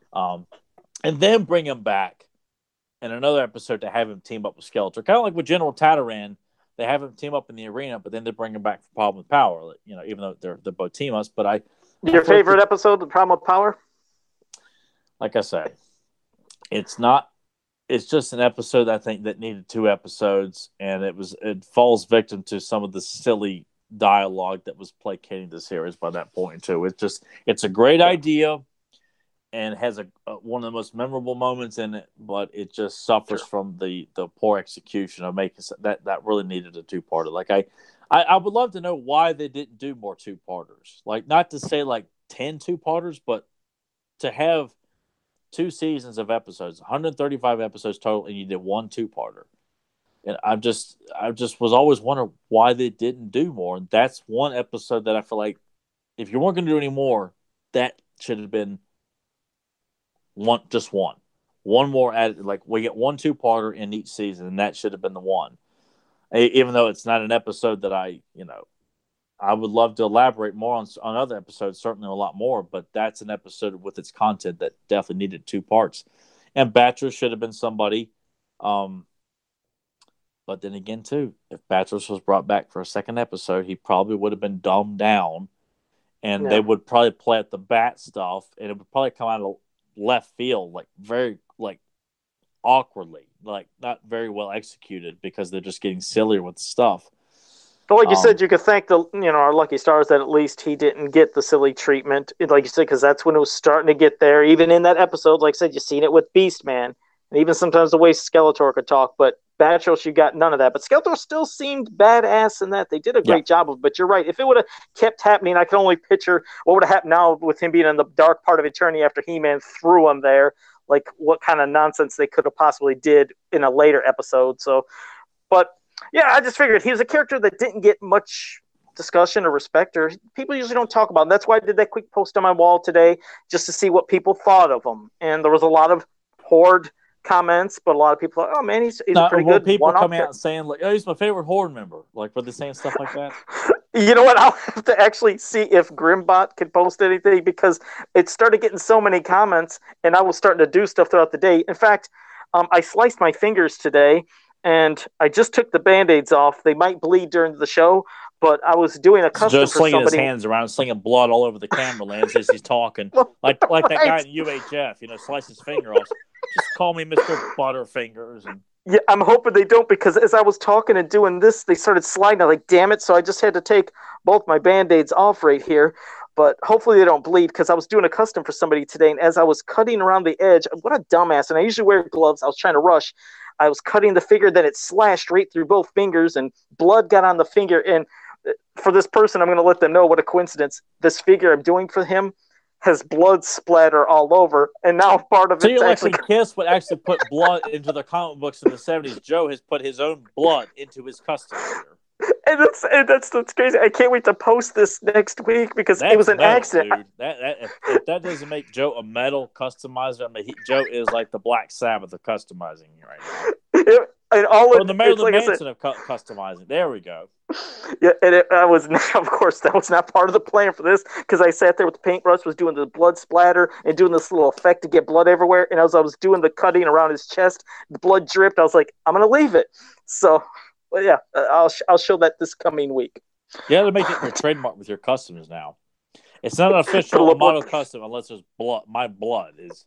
And then bring him back in another episode to have him team up with Skeletor. Kind of like with General Tataran, they have him team up in the arena, but then they bring him back for Problem with Power, even though they're both team-ups. But Your favorite episode, The Problem with Power? Like I said, it's just an episode, I think, that needed 2 episodes, and it falls victim to some of the silly dialogue that was placating the series by that point too. It's a great idea and has one of the most memorable moments in it, but it just suffers from the poor execution of making that really needed a 2-parter. Like I would love to know why they didn't do more 2-parters. Like, not to say like 10 2-parters, but to have 2 seasons of episodes, 135 episodes total, and you did 1 2-parter. And I just was always wondering why they didn't do more. And that's one episode that I feel like if you weren't going to do any more, that should have been just one. One more added. Like, we get 1 2-parter in each season, and that should have been the one. Even though it's not an episode that I would love to elaborate more on other episodes, certainly a lot more, but that's an episode with its content that definitely needed 2 parts. And Batros should have been somebody. But then again, too, if Batros was brought back for a second episode, he probably would have been dumbed down, and they would probably play at the Bat stuff, and it would probably come out of left field, like very awkwardly, like not very well executed because they're just getting sillier with the stuff. But like you said, you could thank our lucky stars that at least he didn't get the silly treatment, like you said, because that's when it was starting to get there. Even in that episode, like I said, you've seen it with Beastman, and even sometimes the way Skeletor could talk. But Batros, you got none of that. But Skeletor still seemed badass in that. They did a great job of it. But you're right. If it would have kept happening, I can only picture what would have happened now with him being in the dark part of Eternia after He-Man threw him there. Like, what kind of nonsense they could have possibly did in a later episode. So, but yeah, I just figured he was a character that didn't get much discussion or respect, or people usually don't talk about him. That's why I did that quick post on my wall today, just to see what people thought of him. And there was a lot of Horde comments, but a lot of people thought, oh man, he's a pretty good people coming out and saying, like, oh, he's my favorite Horde member. Like, were they saying stuff like that? You know what? I'll have to actually see if Grimbot can post anything, because it started getting so many comments, and I was starting to do stuff throughout the day. In fact, I sliced my fingers today, and I just took the Band-Aids off. They might bleed during the show, but I was doing a custom just for slinging somebody. his hands around, slinging blood all over the camera lens as he's talking, like that guy in UHF, slice his finger off. Just call me Mr. Butterfingers. And Yeah, I'm hoping they don't, because as I was talking and doing this, they started sliding. I'm like, damn it. So I just had to take both my band-aids off right here. But hopefully they don't bleed, because I was doing a custom for somebody today. And as I was cutting around the edge, what a dumbass. And I usually wear gloves. I was trying to rush. I was cutting the figure, then it slashed right through both fingers, and blood got on the finger. And for this person, I'm going to let them know what a coincidence. This figure I'm doing for him has blood splatter all over, and now part of So it's you're like actually. when Kiss would actually put blood into the comic books in the 70s, Joe has put his own blood into his custom figure. And that's crazy. I can't wait to post this next week, because it That's was an metal, accident. dude. If that doesn't make Joe a metal customizer, I mean, Joe is like the Black Sabbath of customizing right now. And all Or the it's Marilyn like I said. Manson of customizing. There we go. Yeah, and I was of course that was not part of the plan for this, because I sat there with the paintbrush, was doing the blood splatter and doing this little effect to get blood everywhere. And as I was doing the cutting around his chest, the blood dripped. I was like, I'm gonna leave it. So, well, yeah, I'll show that this coming week. You have to make it your trademark with your customs now. It's not an Put a official little model blood, custom unless there's blood. My blood is,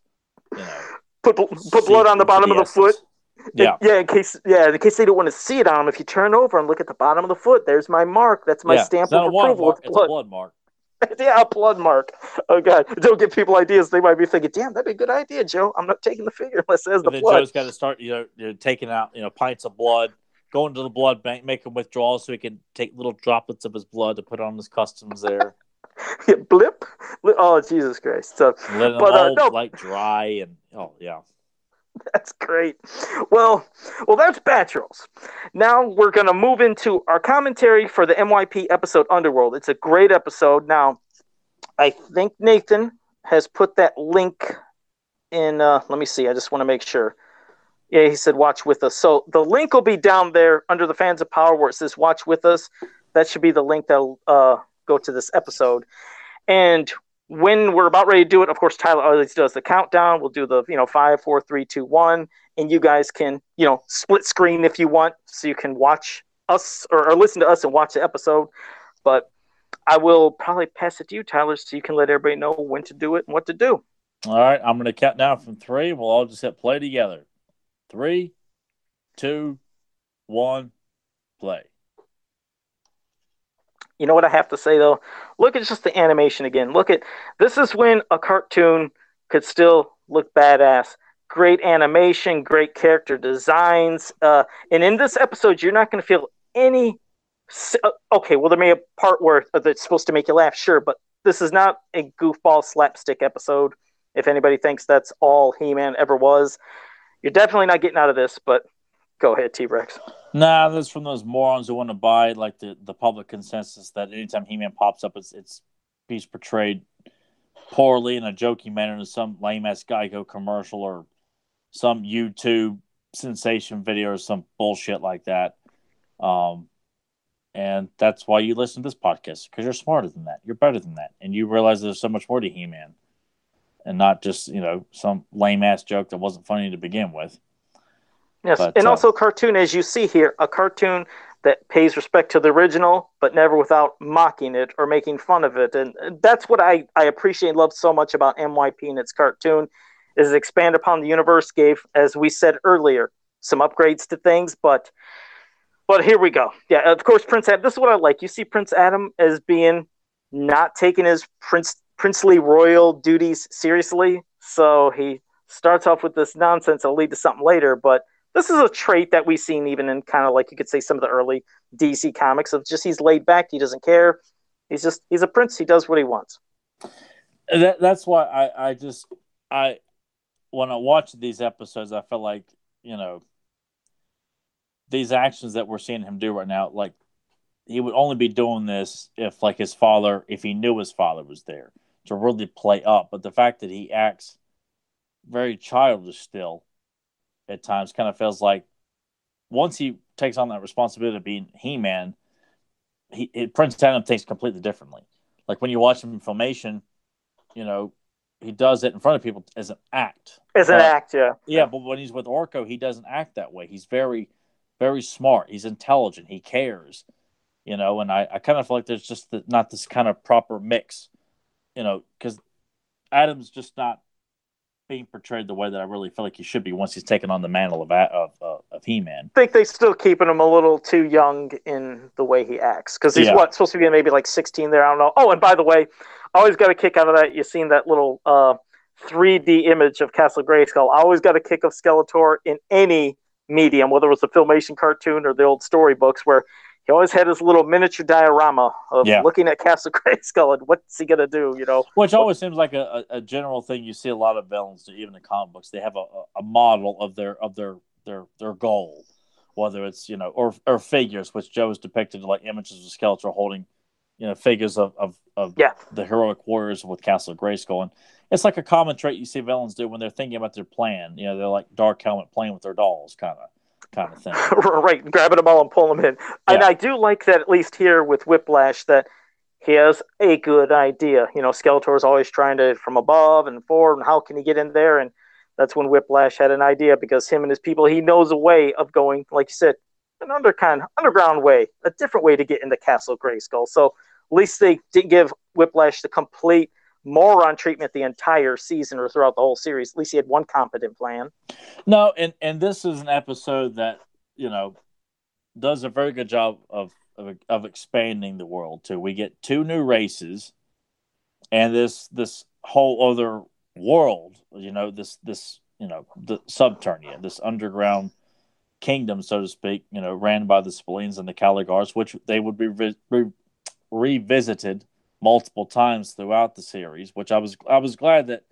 put blood on seeped the into bottom of the the foot. essence. Yeah. In case they don't want to see it on them. If you turn over and look at the bottom of the foot, there's my mark. That's my Yeah. It's stamp not of a approval. watermark, It's it's a blood. blood mark. Yeah, a blood mark. Oh god, don't give people ideas. They might be thinking, "Damn, that'd be a good idea, Joe. I'm not taking the figure unless it has the But then blood." Joe's got to start, you're taking out, pints of blood, going to the blood bank, making withdrawals so he can take little droplets of his blood to put on his customs there. Yeah, blip. Oh Jesus Christ. So, Letting them but all no, like dry and yeah. that's great. Well, that's Batch Rolls. Now we're gonna move into our commentary for the MYP episode Underworld. It's a great episode. Now, I think Nathan has put that link in. Let me see. I just want to make sure. Yeah, he said watch with us. So the link will be down there under the Fans of Power where it says watch with us. That should be the link that'll go to this episode. And when we're about ready to do it, of course, Tyler always does the countdown. We'll do the 5, 4, 3, 2, 1, and you guys can split screen if you want, so you can watch us or listen to us and watch the episode. But I will probably pass it to you, Tyler, so you can let everybody know when to do it and what to do. All right, I'm going to count down from 3. We'll all just hit play together. 3, 2, 1, play. You know what I have to say, though? Look at just the animation again. This is when a cartoon could still look badass. Great animation, great character designs. And in this episode, you're not going to feel any. Okay, well, there may be a part where it's supposed to make you laugh, sure, but this is not a goofball slapstick episode. If anybody thinks that's all He-Man ever was, you're definitely not getting out of this, but go ahead, T-Rex. Nah, that's from those morons who want to buy like the public consensus that anytime He-Man pops up, he's portrayed poorly in a joking manner in some lame ass Geico commercial or some YouTube sensation video or some bullshit like that. And that's why you listen to this podcast, because you're smarter than that. You're better than that, and you realize there's so much more to He-Man, and not just some lame ass joke that wasn't funny to begin with. Yes, and also cartoon, as you see here, a cartoon that pays respect to the original, but never without mocking it or making fun of it. And that's what I appreciate and love so much about MYP and its cartoon, is expand upon the universe, gave, as we said earlier, some upgrades to things, but here we go. Yeah, of course, Prince Adam, this is what I like. You see Prince Adam as being not taking his princely royal duties seriously, so he starts off with this nonsense that'll lead to something later, but this is a trait that we've seen even in kind of like you could say some of the early DC comics of just he's laid back, he doesn't care. He's a prince, he does what he wants. That's why I when I watch these episodes, I feel like, these actions that we're seeing him do right now, like he would only be doing this if like if he knew his father was there to really play up. But the fact that he acts very childish still at times kind of feels like once he takes on that responsibility of being He-Man, Prince Adam thinks completely differently. Like when you watch him in Filmation, he does it in front of people as an act. Yeah. Yeah, but when he's with Orko, he doesn't act that way. He's very, very smart. He's intelligent. He cares, and I kind of feel like there's just not this kind of proper mix, because Adam's just not being portrayed the way that I really feel like he should be once he's taken on the mantle of He-Man. I think they still keeping him a little too young in the way he acts because he's supposed to be maybe like 16 there. I don't know. Oh, and by the way, I always got a kick out of that. You seen that little 3D image of Castle Grayskull? I always got a kick of Skeletor in any medium, whether it was the Filmation cartoon or the old storybooks, where he always had his little miniature diorama of looking at Castle Grayskull and what's he gonna do, Which always seems like a general thing you see a lot of villains do, even in comic books. They have a model of their goal, whether it's or figures, which Joe has depicted like images of Skeletor holding, figures of the heroic warriors with Castle Grayskull, and it's like a common trait you see villains do when they're thinking about their plan. They're like Dark Helmet playing with their dolls, kind of thing. Right, grabbing them all and pulling them in. Yeah. And I do like that, at least here with Whiplash, that he has a good idea. Skeletor is always trying to from above and forward, and how can he get in there? And that's when Whiplash had an idea, because him and his people, he knows a way of going, like you said, an underground way, a different way to get into Castle Grayskull. So at least they didn't give Whiplash the complete moron treatment the entire season or throughout the whole series. At least he had one competent plan. No, and this is an episode that does a very good job of expanding the world too. We get 2 new races, and this whole other world, the Subternia, this underground kingdom, so to speak, ran by the Spleens and the Caligars, which they would be revisited multiple times throughout the series, which I was glad that,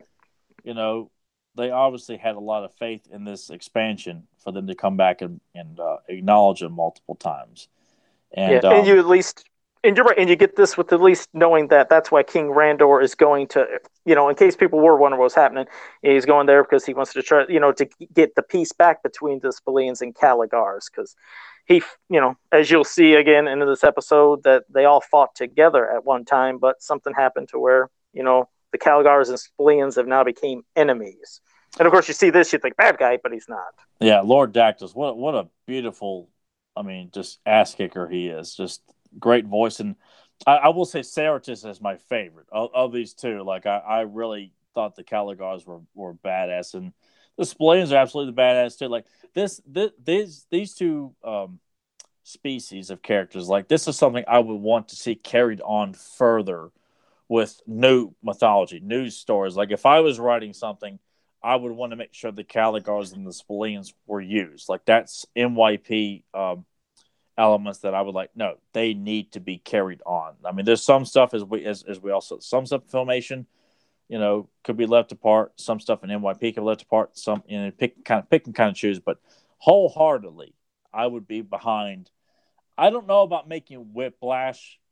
they obviously had a lot of faith in this expansion for them to come back and acknowledge them multiple times. And you at least, and you're right, and you get this with at least knowing that that's why King Randor is going to, in case people were wondering what was happening, he's going there because he wants to try, to get the peace back between the Spleens and Caligars, because he, as you'll see again in this episode, that they all fought together at one time, but something happened to where, the Caligars and Spleens have now became enemies. And of course, you see this, you think bad guy, but he's not. Yeah, Lord Dactyls, what a beautiful, just ass kicker he is. Just great voice, and I will say Ceratus is my favorite of these two. Like I really thought the Caligars were badass, and the Spleens are absolutely badass too. Like these two species of characters, like this is something I would want to see carried on further with new mythology, new stories. Like if I was writing something, I would want to make sure the Caligars and the Spleens were used. Like that's NYP elements that I would like. No, they need to be carried on. There's some stuff as we also some stuff in Filmation, could be left apart. Some stuff in NYP could be left apart. Some pick and choose. But wholeheartedly, I would be behind. I don't know about making Whiplash.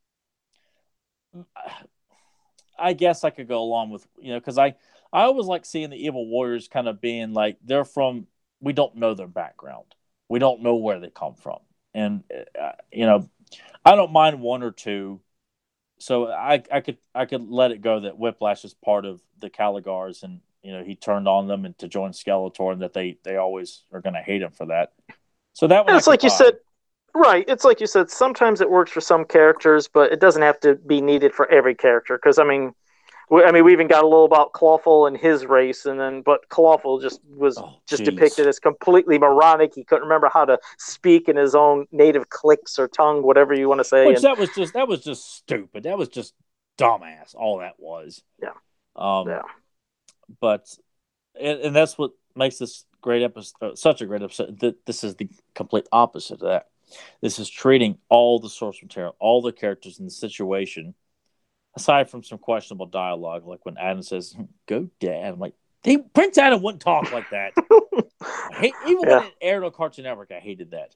I guess I could go along with because I always like seeing the evil warriors kind of being like we don't know their background, we don't know where they come from, and I don't mind 1 or 2, so I could let it go that Whiplash is part of the Caligars, and he turned on them and to join Skeletor, and that they always are going to hate him for that. So that one, it's like you said. Right. It's like you said, sometimes it works for some characters, but it doesn't have to be needed for every character. Because, we even got a little about Clawful and his race, but Clawful was depicted as completely moronic. He couldn't remember how to speak in his own native clicks or tongue, whatever you want to say. Which that was just stupid. That was just dumbass. All that was. Yeah. But and that's what makes this great episode such a great episode. This is the complete opposite of that. This is treating all the source material, all the characters in the situation, aside from some questionable dialogue, like when Adam says, "Go, Dad." I'm like, Prince Adam wouldn't talk like that. When it aired on Cartoon Network, I hated that.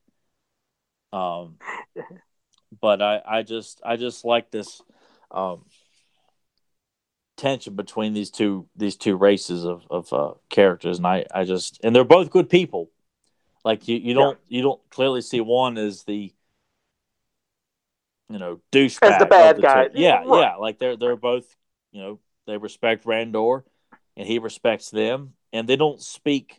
But I just like this tension between these two races of characters, and and they're both good people. Like you don't clearly see one as the douchebag, as the bad guy. Yeah. Like they're both they respect Randor, and he respects them, and they don't speak.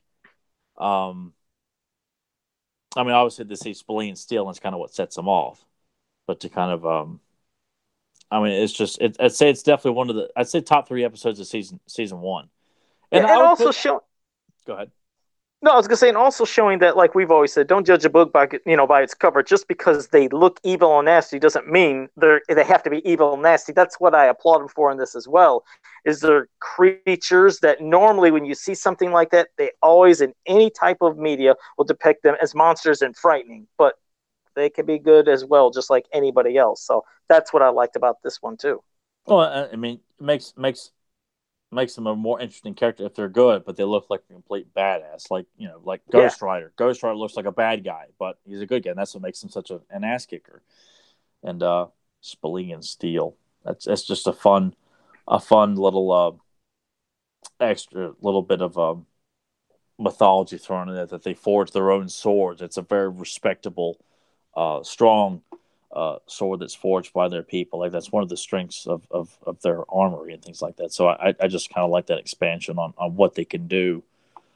Obviously to see Spleen steal is kind of what sets them off, but to kind of it's just I'd say it's definitely one of the top 3 episodes of season 1. And Yeah, I and would also put. show. Go ahead. No, I was gonna say, and also showing that, like we've always said, don't judge a book by by its cover. Just because they look evil and nasty doesn't mean they have to be evil and nasty. That's what I applaud them for in this as well. Is there creatures that normally, when you see something like that, they always in any type of media will depict them as monsters and frightening, but they can be good as well, just like anybody else. So that's what I liked about this one too. Well, I mean, it makes them a more interesting character if they're good, but they look like a complete badass. Like like Yeah, Ghost Rider. Ghost Rider looks like a bad guy, but he's a good guy. And that's what makes him such an ass kicker. And Spallion Steel. That's just a fun little extra little bit of mythology thrown in there that they forge their own swords. It's a very respectable, strong sword that's forged by their people. Like that's one of the strengths of their armory and things like that. So I just kind of like that expansion on what they can do.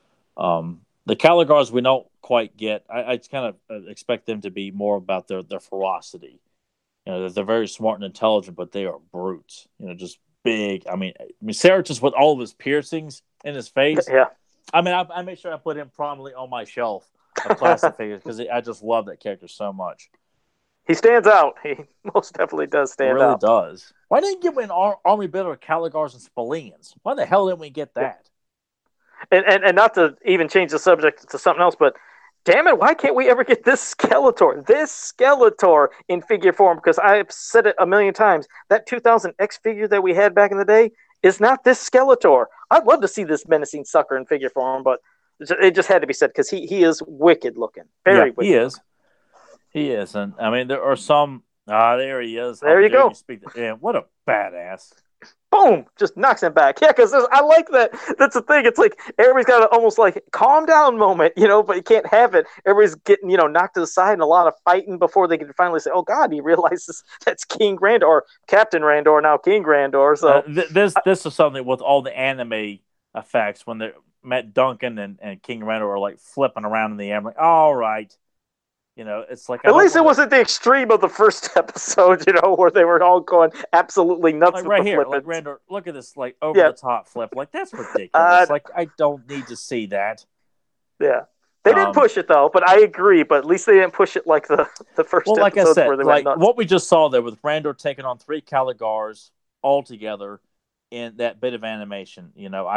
The Caligars we don't quite get. I kind of expect them to be more about their ferocity. They're very smart and intelligent, but they are brutes. Just big. I mean, Cerritos with all of his piercings in his face. yeah. I mean, I make sure I put him prominently on my shelf of classic figures because I just love that character so much. He stands out. He most definitely does It stand really out. does. Why didn't you give me an army bit of Caligars and Spallions? Why the hell didn't we get Yeah. that? And not to even change the subject to something else, but damn it, why can't we ever get this Skeletor in figure form? Because I've said it a million times. That 2000 X figure that we had back in the day is not this Skeletor. I'd love to see this menacing sucker in figure form, but it just had to be said because he is wicked looking, Yeah, very he wicked is. looking. He is, and I mean there are some. There he is. How There you dare you go. speak? Yeah, what a badass. Boom, just knocks him back. Yeah, because I like that. That's the thing. It's like everybody's got an almost like calm down moment, but you can't have it. Everybody's getting, knocked to the side and a lot of fighting before they can finally say, "Oh God," he realizes that's King Randor or Captain Randor, now King Randor. So This is something with all the anime effects when they met Duncan and King Randor are like flipping around in the air. I'm like, all right, it's like I at don't least it want to. wasn't the extreme of the first episode, where they were all going absolutely nuts Like with right the here, like flippings. Randor, look at this, like over Yeah, the top flip. Like that's uh, ridiculous. Like I don't need to see that. yeah. They didn't Um, push it though, but I agree. But at least they didn't push it like the first well, like I episodes said, where they went like nuts. what we just saw there with Randor taking on 3 Caligars all together in that bit of animation.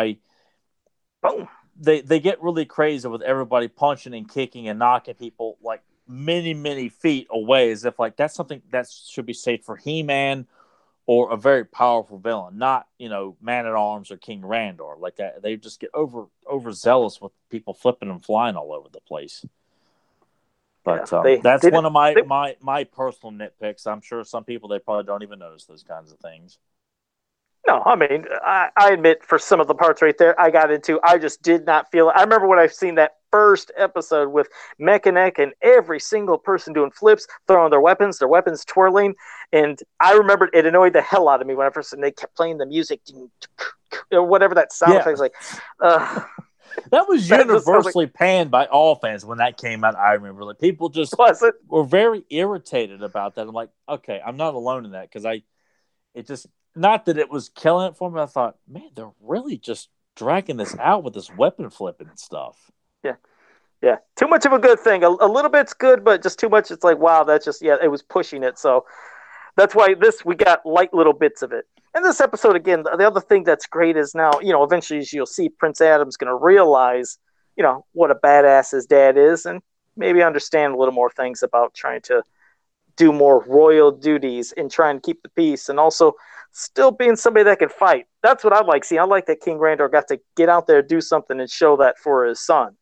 Boom. They get really crazy with everybody punching and kicking and knocking people like many feet away, as if like that's something that should be saved for He-Man or a very powerful villain, not Man at Arms or King Randor like that. They just get overzealous with people flipping and flying all over the place. Yeah, But they that's did one it. of my personal nitpicks. I'm sure some people they probably don't even notice those kinds of things. No, I mean, I admit for some of the parts right there, I got into. I just did not feel it. I remember when I've seen that first episode with Mechanic and every single person doing flips, throwing their weapons twirling, and I remembered it annoyed the hell out of me when I first and they kept playing the music or whatever that sound Yeah, effect was like. Uh, that was that just I was like, universally panned by all fans when that came out. I remember like people just was it? were very irritated about that. I'm like, okay, I'm not alone in that because it just not that it was killing it for me. I thought, man, they're really just dragging this out with this weapon flipping and stuff. Yeah, yeah. Too much of a good thing. A little bit's good, but just too much. It's like, wow, that's just it was pushing it. So that's why we got light little bits of it. And this episode again, the other thing that's great is now, eventually you'll see Prince Adam's going to realize, what a badass his dad is, and maybe understand a little more things about trying to do more royal duties and try and keep the peace, and also still being somebody that can fight. That's what I like. See, I like that King Randor got to get out there, do something, and show that for his son.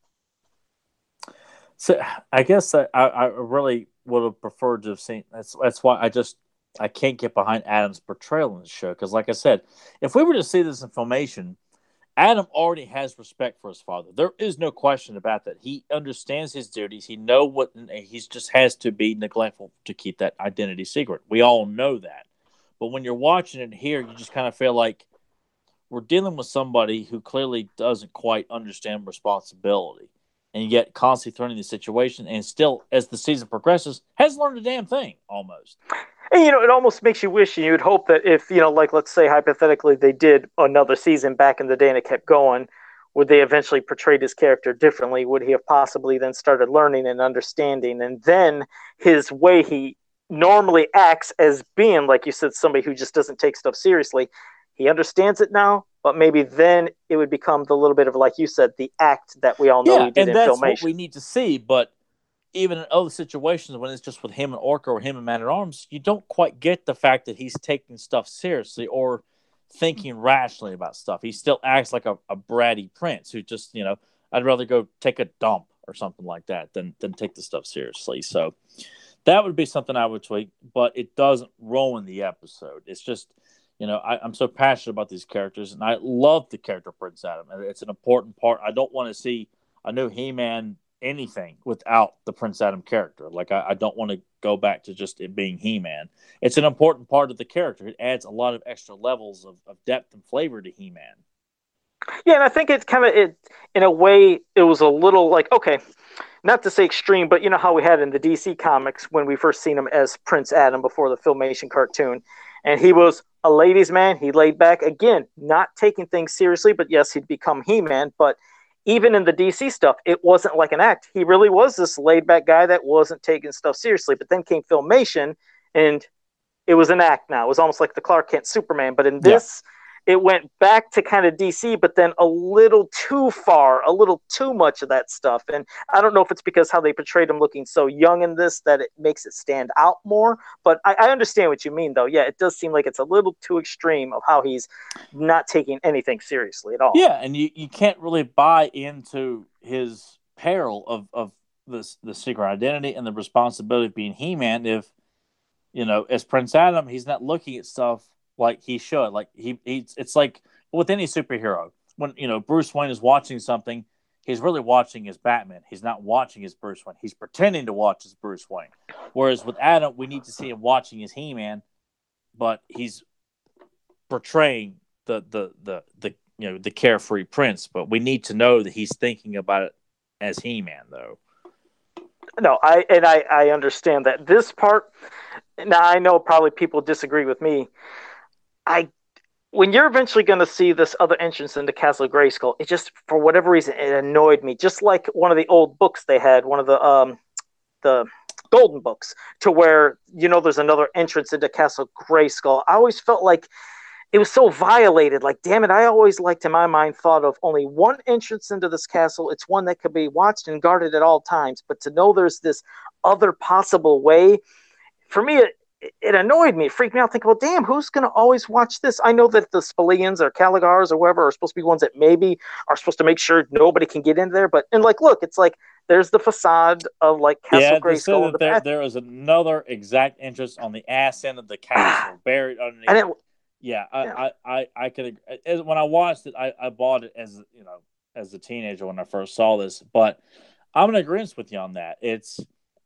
So I guess I really would have preferred to have seen. That's why I can't get behind Adam's portrayal in the show because, like I said, if we were to see this information, Adam already has respect for his father. There is no question about that. He understands his duties. He know what he just has to be neglectful to keep that identity secret. We all know that. But when you're watching it here, you just kind of feel like we're dealing with somebody who clearly doesn't quite understand responsibility, and yet constantly thrown in the situation, and still, as the season progresses, hasn't learned a damn thing almost. And it almost makes you wish, and you'd hope that if like let's say hypothetically they did another season back in the day and it kept going, would they eventually portray his character differently? Would he have possibly then started learning and understanding? And then his way he normally acts as being, like you said, somebody who just doesn't take stuff seriously. He understands it now, but maybe then it would become the little bit of, like you said, the act that we all know he did and in that's Filmation. what we need to see. But even in other situations, when it's just with him and Orca or him and Man at Arms, you don't quite get the fact that he's taking stuff seriously or thinking rationally about stuff. He still acts like a bratty prince who just, I'd rather go take a dump or something like that than take the stuff seriously. So that would be something I would tweak, but it doesn't ruin the episode. It's just, I'm so passionate about these characters, and I love the character Prince Adam. It's an important part. I don't want to see a new He-Man anything without the Prince Adam character. Like, I don't want to go back to just it being He-Man. It's an important part of the character. It adds a lot of extra levels of depth and flavor to He-Man. Yeah, and I think it's kind of, in a way, it was a little like, okay, not to say extreme, but you know how we had in the DC comics when we first seen him as Prince Adam before the Filmation cartoon. And he was a ladies' man. He laid back, again, not taking things seriously, but yes, he'd become He-Man. But even in the DC stuff, it wasn't like an act. He really was this laid back guy that wasn't taking stuff seriously. But then came Filmation, and it was an act now. It was almost like the Clark Kent Superman. But in this, it went back to kind of DC, but then a little too far, a little too much of that stuff. And I don't know if it's because how they portrayed him looking so young in this that it makes it stand out more. But I understand what you mean, though. Yeah, it does seem like it's a little too extreme of how he's not taking anything seriously at all. Yeah, and you can't really buy into his peril of the secret identity and the responsibility of being He-Man if, as Prince Adam, he's not looking at stuff like he should. Like it's like with any superhero, when Bruce Wayne is watching something, he's really watching as Batman. He's not watching as Bruce Wayne. He's pretending to watch as Bruce Wayne. Whereas with Adam, we need to see him watching as He-Man, but he's portraying the carefree prince. But we need to know that he's thinking about it as He-Man, though. No, I understand that. This part, now I know probably people disagree with me. When you're eventually going to see this other entrance into Castle Grayskull, it just, for whatever reason, it annoyed me. Just like one of the old books they had, one of the Golden books, to where there's another entrance into Castle Grayskull. I always felt like it was so violated. Like, damn it, I always liked, in my mind, thought of only one entrance into this castle. It's one that could be watched and guarded at all times. But to know there's this other possible way, for me, it annoyed me. It freaked me out. Thinking, well, damn, who's going to always watch this? I know that the Spallians or Caligars or whoever are supposed to be ones that maybe are supposed to make sure nobody can get in there. But, and like, look, it's like there's the facade of like Castle Grayskull. Yeah, there is another exact entrance on the ass end of the castle, buried underneath. I could. When I watched it, I bought it as a teenager when I first saw this. But I'm in agreement with you on that. It's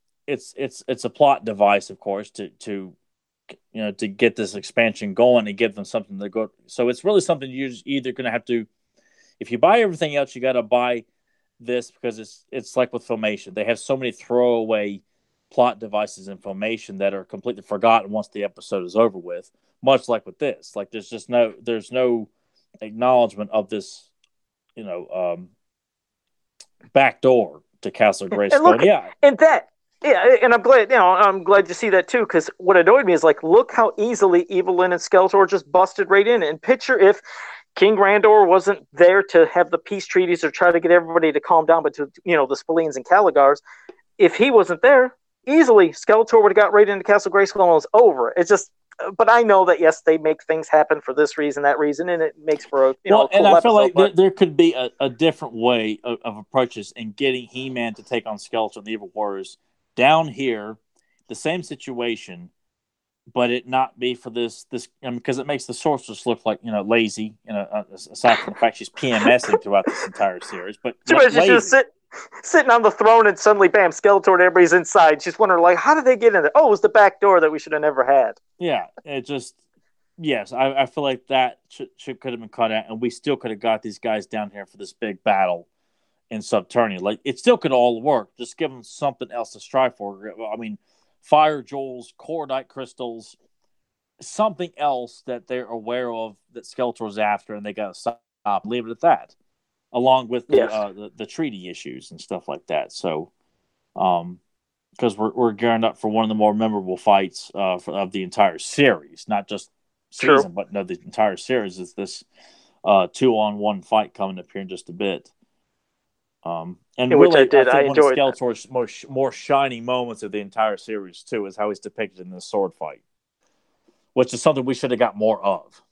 a plot device, of course, to get this expansion going and give them something to go. So it's really something you're either going to have to, if you buy everything else, you got to buy this, because it's like with Filmation. They have so many throwaway plot devices in Filmation that are completely forgotten once the episode is over with. Much like with this, like there's no acknowledgement of this, back door to Castle Grayskull. And I'm glad to see that too, because what annoyed me is like, look how easily Evelyn and Skeletor just busted right in. And picture if King Randor wasn't there to have the peace treaties or try to get everybody to calm down, but to the Spallians and Caligars, if he wasn't there, easily Skeletor would have got right into Castle Grayskull and it was over. It's just, but I know that yes, they make things happen for this reason, that reason, and it makes for a cool and I feel episode, like there could be a different way of approaches in getting He-Man to take on Skeletor and the Evil Warriors down here, the same situation, but it not be for this because it makes the sorceress look like lazy. Aside from the fact she's PMSing throughout this entire series, but just sitting on the throne and suddenly, bam, Skeletor and everybody's inside. She's wondering like, how did they get in there? Oh, it was the back door that we should have never had. Yeah, it just I feel like that could have been cut out, and we still could have got these guys down here for this big battle in Subternia. Like, it still could all work. Just give them something else to strive for. I mean, fire jewels, cordite crystals, something else that they're aware of that Skeletor's after, and they got to stop. Leave it at that. along with Yes. the treaty issues and stuff like that. So, because we're gearing up for one of the more memorable fights of the entire series, not just season, True. but no, the entire series is this 2-on-1 fight coming up here in just a bit. And In which really, I I think one of enjoyed that. Skeletor's more shining moments of the entire series too is how he's depicted in this sword fight, which is something we should have got more of.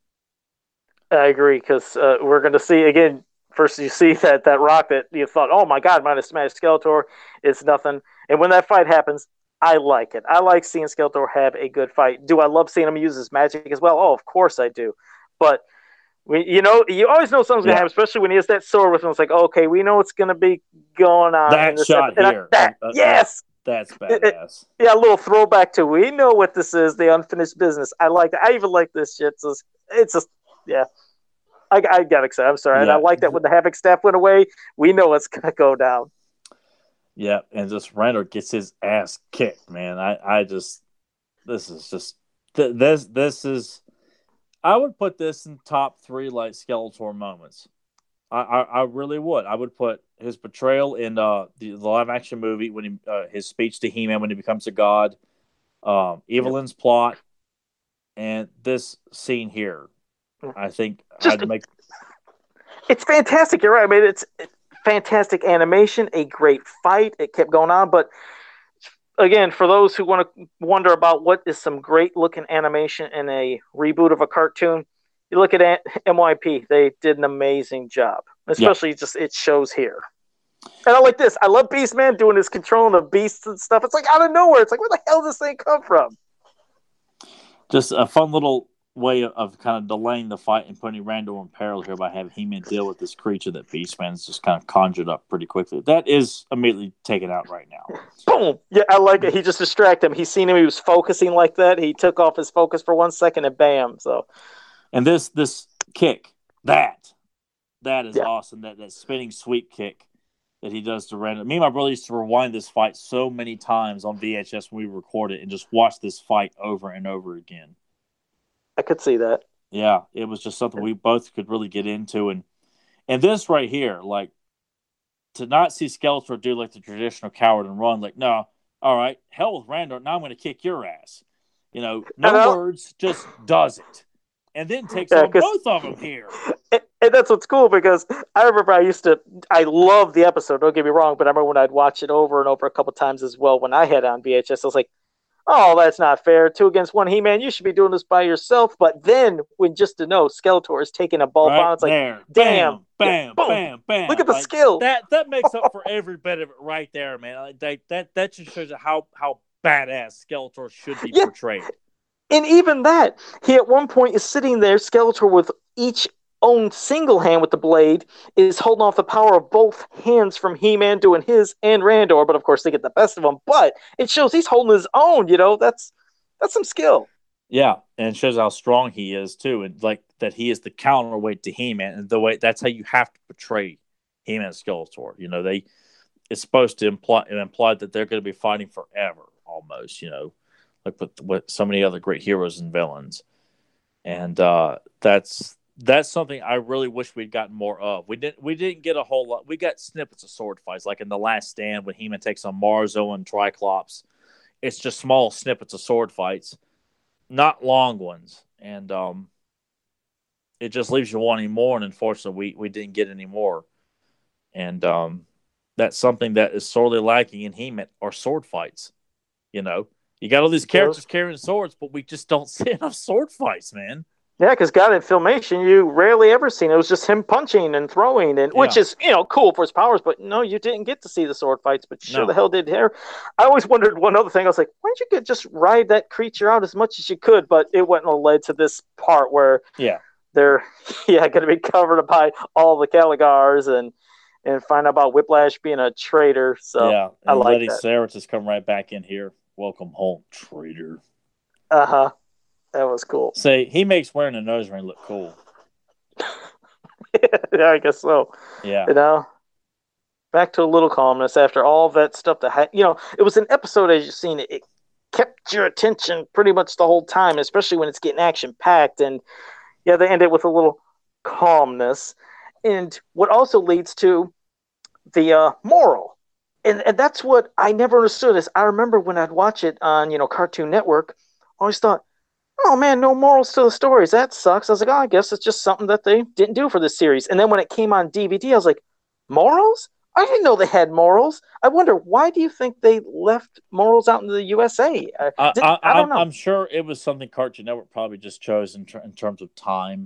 I agree because we're going to see again. First, you see that rock that you thought, "Oh my God, might have smashed Skeletor." It's nothing. And when that fight happens, I like it. I like seeing Skeletor have a good fight. Do I love seeing him use his magic as well? Oh, of course I do. But you always know something's going to Yeah, happen, especially when he has that sword with him. It's like, okay, we know what's going to be going on in that this shot episode. here, yeah, Yes, that's badass. yeah, a little throwback to we know what this is, the unfinished business. I like that. I even like this shit. So it's just yeah. I got excited. I'm sorry, and I Yeah, like that when the Havoc staff went away. We know what's gonna go down. yeah, and just Randall gets his ass kicked, man. I just this is just this is I would put this in top three like Skeletor moments. I really would. I would put his portrayal in the live action movie when he his speech to He-Man when he becomes a god, Yep. Evelyn's plot, and this scene here. I think Just I'd make it's fantastic. You're right. I mean, it's fantastic animation, a great fight. It kept going on, but again, for those who want to wonder about what is some great looking animation in a reboot of a cartoon, you look at MYP. They did an amazing job, yeah. especially just it shows here. And I like this. I love Beastman doing his controlling the beasts and stuff. It's like out of nowhere. It's like, where the hell does this thing come from? Just a fun little way of kind of delaying the fight and putting Randall in peril here by having He-Man deal with this creature that Beastman's just kind of conjured up pretty quickly. That is immediately taken out right now. Boom. Yeah, I like it. He just distracted him. He seen him. He was focusing like that. He took off his focus for 1 second and bam. So, and this kick, that is yeah. awesome. That spinning sweep kick that he does to Randall. Me and my brother used to rewind this fight so many times on VHS when we recorded it and just watch this fight over and over again. I could see that. Yeah, it was just something we both could really get into, and this right here, like to not see Skeletor do like the traditional coward and run, like no, all right, hell with Randall, now I'm going to kick your ass. You know, no words, just does it, and then takes on both of them here. And that's what's cool because I remember I love the episode. Don't get me wrong, but I remember when I'd watch it over and over a couple times as well when I had it on VHS. I was like, oh, that's not fair. 2 against 1 He-Man. You should be doing this by yourself. But then, when just to know Skeletor is taking a ball right on, it's like, there, damn, bam, boom. bam, bam. Look at the like, skill. That makes up for every bit of it right there, man. That just shows you how badass Skeletor should be portrayed. And even that, he at one point is sitting there, Skeletor with each own single hand with the blade, is holding off the power of both hands from He-Man doing his and Randor, but of course they get the best of him. But it shows he's holding his own, that's some skill. Yeah, and it shows how strong he is too, and like that he is the counterweight to He-Man, and the way that's how you have to portray He-Man and Skeletor. It's supposed to imply that they're going to be fighting forever, almost. Like with so many other great heroes and villains, and that's something I really wish we'd gotten more of. We didn't get a whole lot. We got snippets of sword fights, like in The Last Stand when He-Man takes on Marzo and Triclops. It's just small snippets of sword fights, not long ones, and it just leaves you wanting more. And unfortunately, we didn't get any more. And that's something that is sorely lacking in He-Man are sword fights. You got all these characters carrying swords, but we just don't see enough sword fights, man. Yeah, because God, in Filmation, you rarely ever seen it. It was just him punching and throwing, which is cool for his powers. But no, you didn't get to see the sword fights. But sure the hell did here. I always wondered one other thing. I was like, why don't you just ride that creature out as much as you could? But it wouldn't have led to this part where they're going to be covered by all the Caligars and find out about Whiplash being a traitor. So and I like letting that. Sarah just come right back in here. Welcome home, traitor. That was cool. Say, he makes wearing a nose ring look cool. Yeah, I guess so. Yeah. Back to a little calmness after all that stuff that it was an episode, as you've seen, it kept your attention pretty much the whole time, especially when it's getting action packed. And they end it with a little calmness. and what also leads to the moral. And that's what I never understood. Is I remember when I'd watch it on Cartoon Network, I always thought, oh man, no morals to the stories. That sucks. I was like, oh, I guess it's just something that they didn't do for this series. And then when it came on DVD, I was like, morals? I didn't know they had morals. I wonder, why do you think they left morals out in the USA? I don't know. I'm sure it was something Cartoon Network probably just chose in terms of time.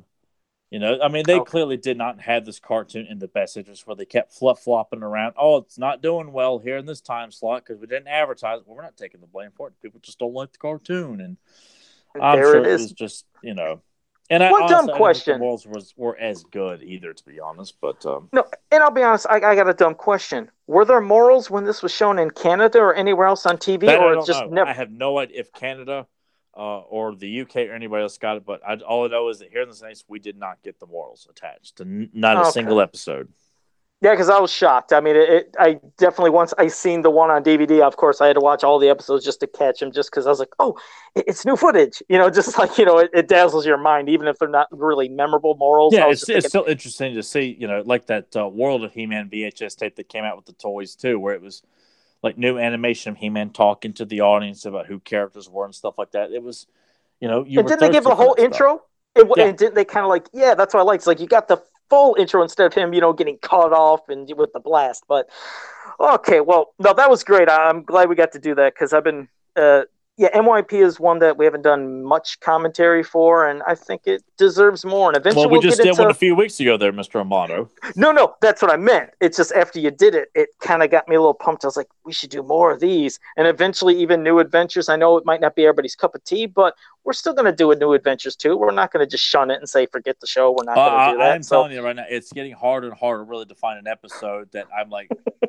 I mean, they Okay. clearly did not have this cartoon in the best interest where they kept flopping around. Oh, it's not doing well here in this time slot because we didn't advertise it. Well, we're not taking the blame for it. People just don't like the cartoon. And I'm There sure it it is. was just, And One dumb I didn't think the question. morals were as good either, to be honest. But No, and I'll be honest, I got a dumb question. Were there morals when this was shown in Canada or anywhere else on TV, that I or it's don't just know. never? I have no idea if Canada or the UK or anybody else got it. But all I know is that here in the States, we did not get the morals attached to not a Okay. single episode. Yeah, because I was shocked. I mean, I definitely once I seen the one on DVD. Of course, I had to watch all the episodes just to catch them, just because I was like, oh, it's new footage. Just like it dazzles your mind, even if they're not really memorable morals. Yeah, I was it's just it's thinking, still interesting to see, like that World of He-Man VHS tape that came out with the toys too, where it was like new animation of He-Man talking to the audience about who characters were and stuff like that. It was, you and were didn't they give thirsty a for whole that stuff. intro? Yeah, And didn't they kind of like, yeah, that's what I like. It's like you got the full intro instead of him, getting caught off and with the blast. But okay, well, no, that was great. I'm glad we got to do that because I've been, yeah, MYP is one that we haven't done much commentary for, and I think it deserves more. And well, eventually we we'll get just did one a into. few weeks ago there, Mr. Amato. No, that's what I meant. It's just after you did it, it kind of got me a little pumped. I was like, we should do more of these. And eventually, even New Adventures. I know it might not be everybody's cup of tea, but we're still going to do a New Adventures too. We're not going to just shun it and say, forget the show. We're not going to do I that. am So, telling you right now, it's getting harder and harder really to find an episode that I'm like,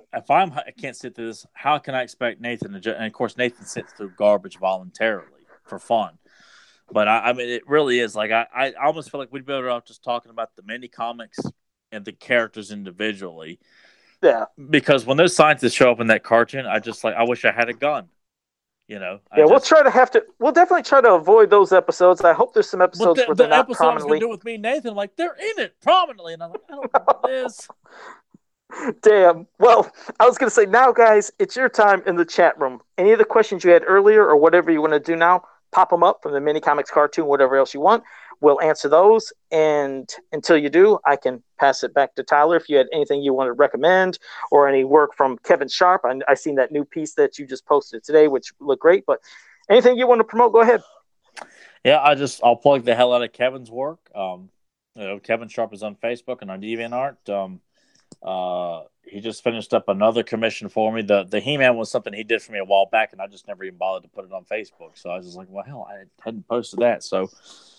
I can't sit through this, how can I expect Nathan to? And of course, Nathan sits through garbage voluntarily for fun. But I mean, it really is like I almost feel like we'd be better off just talking about the mini comics and the characters individually. yeah. Because when those scientists show up in that cartoon, I wish I had a gun. I Yeah, just. we'll definitely try to avoid those episodes. I hope there's some But episodes the, where they're the not episode I was going prominently. to do with me and Nathan, like they're in it prominently, and I'm like, I don't want this. Damn. Well, I was going to say now, guys, it's your time in the chat room. Any of the questions you had earlier or whatever you want to do now, pop them up from the mini comics cartoon, whatever else you want. We'll answer those. And until you do, I can pass it back to Tyler. If you had anything you want to recommend or any work from Kevin Sharp, I seen that new piece that you just posted today, which looked great. But anything you want to promote, go ahead. Yeah, I'll plug the hell out of Kevin's work. Kevin Sharp is on Facebook and on DeviantArt. He just finished up another commission for me. The He-Man was something he did for me a while back, and I just never even bothered to put it on Facebook. So I was just like, well, hell, I hadn't posted that. So,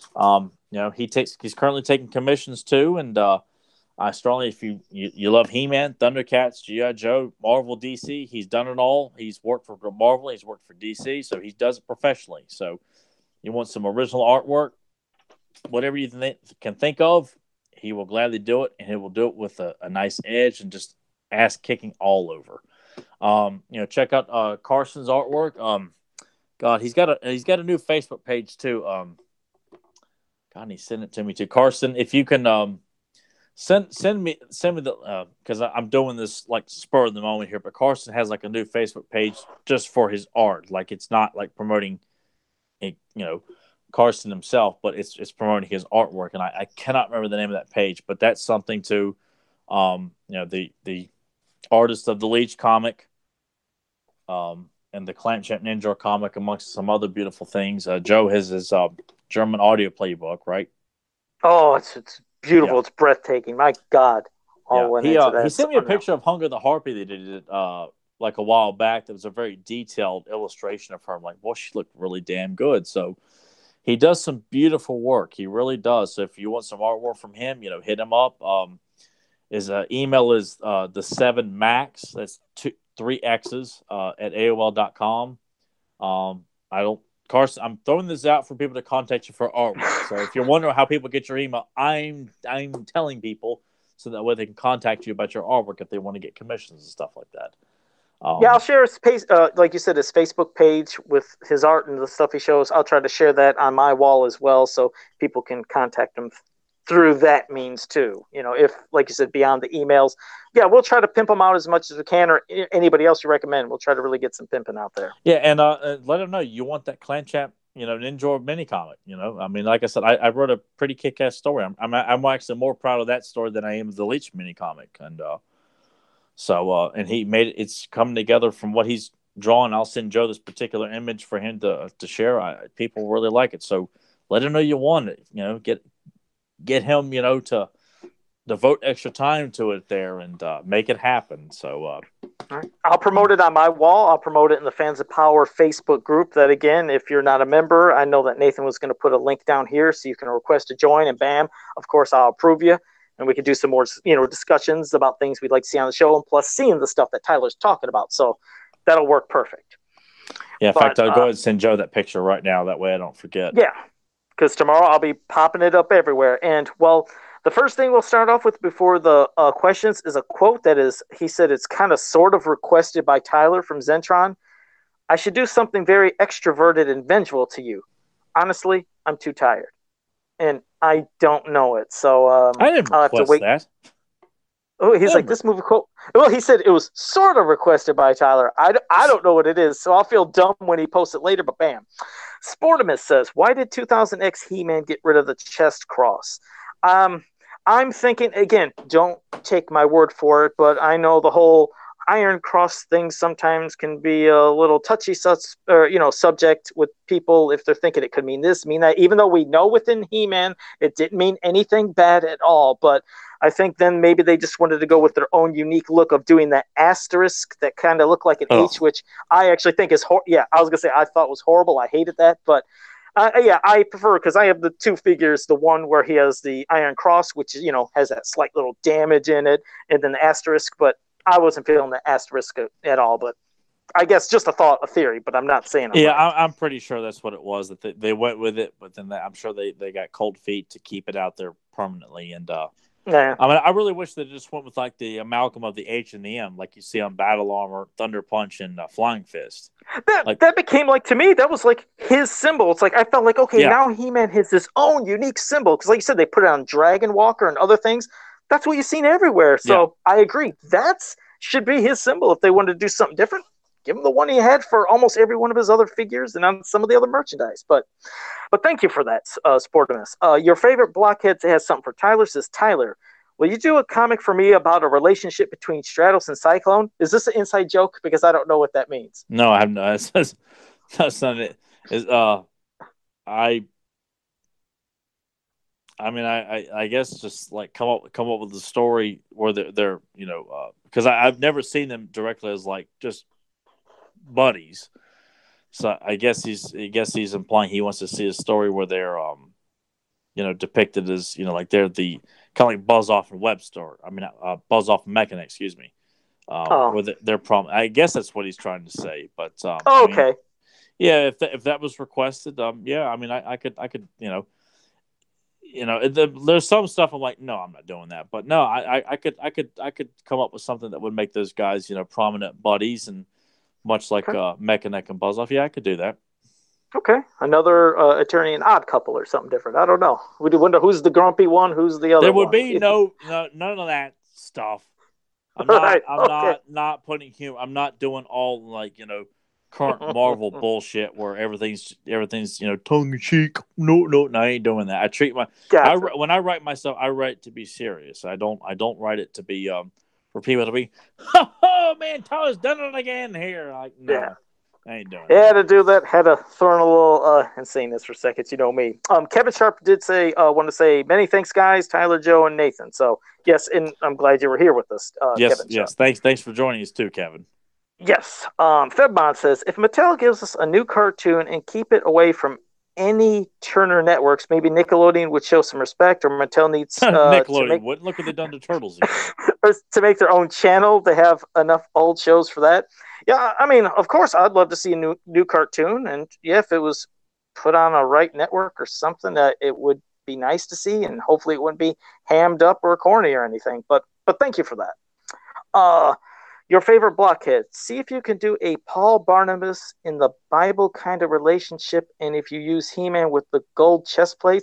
he's currently taking commissions too, and I strongly, if you love He-Man, Thundercats, G.I. Joe, Marvel, DC, he's done it all. He's worked for Marvel, he's worked for DC, so he does it professionally. So you want some original artwork, whatever you can think of, he will gladly do it, and he will do it with a nice edge and just ass kicking all over. Check out Carson's artwork. God, he's got a new Facebook page too. God, he sent it to me too. Carson, if you can send me the because I'm doing this like spur of the moment here, but Carson has like a new Facebook page just for his art. Like it's not like promoting, Carson himself, but it's promoting his artwork, and I cannot remember the name of that page, but that's something to, the artist of the Leech comic, and the Clamp Ninja comic, amongst some other beautiful things. Joe has his German audio playbook, right? Oh, it's Yeah, beautiful. It's breathtaking. My God. yeah. All went He into he that. It's sent me a unreal. picture of Hunger the Harpy that did it like a while back. That was a very detailed illustration of her. I'm like, well, she looked really damn good. So he does some beautiful work. He really does. So if you want some artwork from him, hit him up. His email is the 7max. That's three X's at AOL.com. I don't, Carson, I'm throwing this out for people to contact you for artwork. So if you're wondering how people get your email, I'm telling people so that way they can contact you about your artwork if they want to get commissions and stuff like that. Yeah, I'll share his page, like you said, his Facebook page with his art and the stuff he shows. I'll try to share that on my wall as well, so people can contact him through that means too. If, like you said, beyond the emails, yeah, we'll try to pimp them out as much as we can, or anybody else you recommend. We'll try to really get some pimping out there. Yeah, and let them know you want that Clan Champ, Ninja mini comic. I mean, like I said, I wrote a pretty kick-ass story. I'm actually more proud of that story than I am of the Leech mini comic, and and he made it. It's coming together from what he's drawn. I'll send Joe this particular image for him to share. People really like it, so let him know you want it. Get him, to devote extra time to it there and make it happen. So I'll promote it on my wall. I'll promote it in the Fans of Power Facebook group. That, again, if you're not a member, I know that Nathan was going to put a link down here so you can request to join, and bam, of course, I'll approve you. And we can do some more, discussions about things we'd like to see on the show, and plus seeing the stuff that Tyler's talking about. So that'll work perfect. Yeah, in fact, I'll go ahead and send Joe that picture right now. That way I don't forget. Yeah, because tomorrow I'll be popping it up everywhere. And, well, the first thing we'll start off with before the questions is a quote that is, he said it's kind of sort of requested by Tyler from Zentron. I should do something very extroverted and vengeful to you. Honestly, I'm too tired. And I don't know it. So I didn't I'll have to wait. That. Oh, he's like, this movie quote. Well, he said it was sort of requested by Tyler. I don't know what it is, so I'll feel dumb when he posts it later, but bam. Sportimus says, why did 2000X He-Man get rid of the chest cross? I'm thinking, again, don't take my word for it, but I know the whole Iron Cross thing sometimes can be a little touchy subject with people if they're thinking it could mean this, mean that, even though we know within He-Man it didn't mean anything bad at all. But I think then maybe they just wanted to go with their own unique look of doing that asterisk that kind of looked like an H, which I actually think is, I was going to say I thought was horrible. I hated that, but I prefer, because I have the two figures, the one where he has the Iron Cross, which, has that slight little damage in it, and then the asterisk, but I wasn't feeling the asterisk at all. But I guess just a theory, but I'm not saying right. I'm pretty sure that's what it was, that they went with it, but then I'm sure they got cold feet to keep it out there permanently. And yeah. I mean, I really wish they just went with like the amalgam of the H and the M, like you see on Battle Armor, Thunder Punch, and Flying Fist. That became, like, to me, that was like his symbol. It's like I felt like, okay, now He-Man has his own unique symbol, because like you said, they put it on Dragon Walker and other things. That's what you've seen everywhere. So I agree, that should be his symbol. If they wanted to do something different, give him the one he had for almost every one of his other figures and on some of the other merchandise. But thank you for that, Sportimus. Your favorite blockhead has something for Tyler. Says, Tyler, will you do a comic for me about a relationship between Stratos and Cyclone? Is this an inside joke? Because I don't know what that means. No, I have no. That's not it. I guess just like come up with a story where they're because I've never seen them directly as like just buddies. So I guess he's implying he wants to see a story where they're depicted as like they're the kind of like Buzz Off and Webster. I mean Buzz Off and Mechanic, excuse me. Where their problem. I guess that's what he's trying to say. But okay. If that was requested, I could there's some stuff I'm like, no, I'm not doing that. But no, I could come up with something that would make those guys, prominent buddies, and much like Mechanic and Buzz Off. Yeah, I could do that. Okay, another Attorney and Odd Couple or something different. I don't know. We wonder who's the grumpy one, who's the other. There would be none of that stuff. I'm not not putting humor. I'm not doing all like current Marvel bullshit where everything's tongue in cheek. No, I ain't doing that. I treat when I write myself, I write to be serious. I don't write it to be for people to be, oh man, Tyler's done it again here. Like, no, yeah. I ain't doing it. Yeah, to do that, had to throw in a little insaneness for seconds. You know me. Kevin Sharp did say, want to say many thanks, guys, Tyler, Joe, and Nathan. So yes, and I'm glad you were here with us. Kevin yes. Thanks for joining us too, Kevin. Yes. Fedbon says, if Mattel gives us a new cartoon and keep it away from any Turner networks, maybe Nickelodeon would show some respect, or Mattel needs Nickelodeon wouldn't. Look what they've done to Turtles or to make their own channel. They have enough old shows for that. Yeah, I mean, of course, I'd love to see a new cartoon, and if it was put on a right network or something, it would be nice to see, and hopefully it wouldn't be hammed up or corny or anything. But thank you for that. Your favorite blockhead. See if you can do a Paul Barnabas in the Bible kind of relationship, and if you use He-Man with the gold chest plates,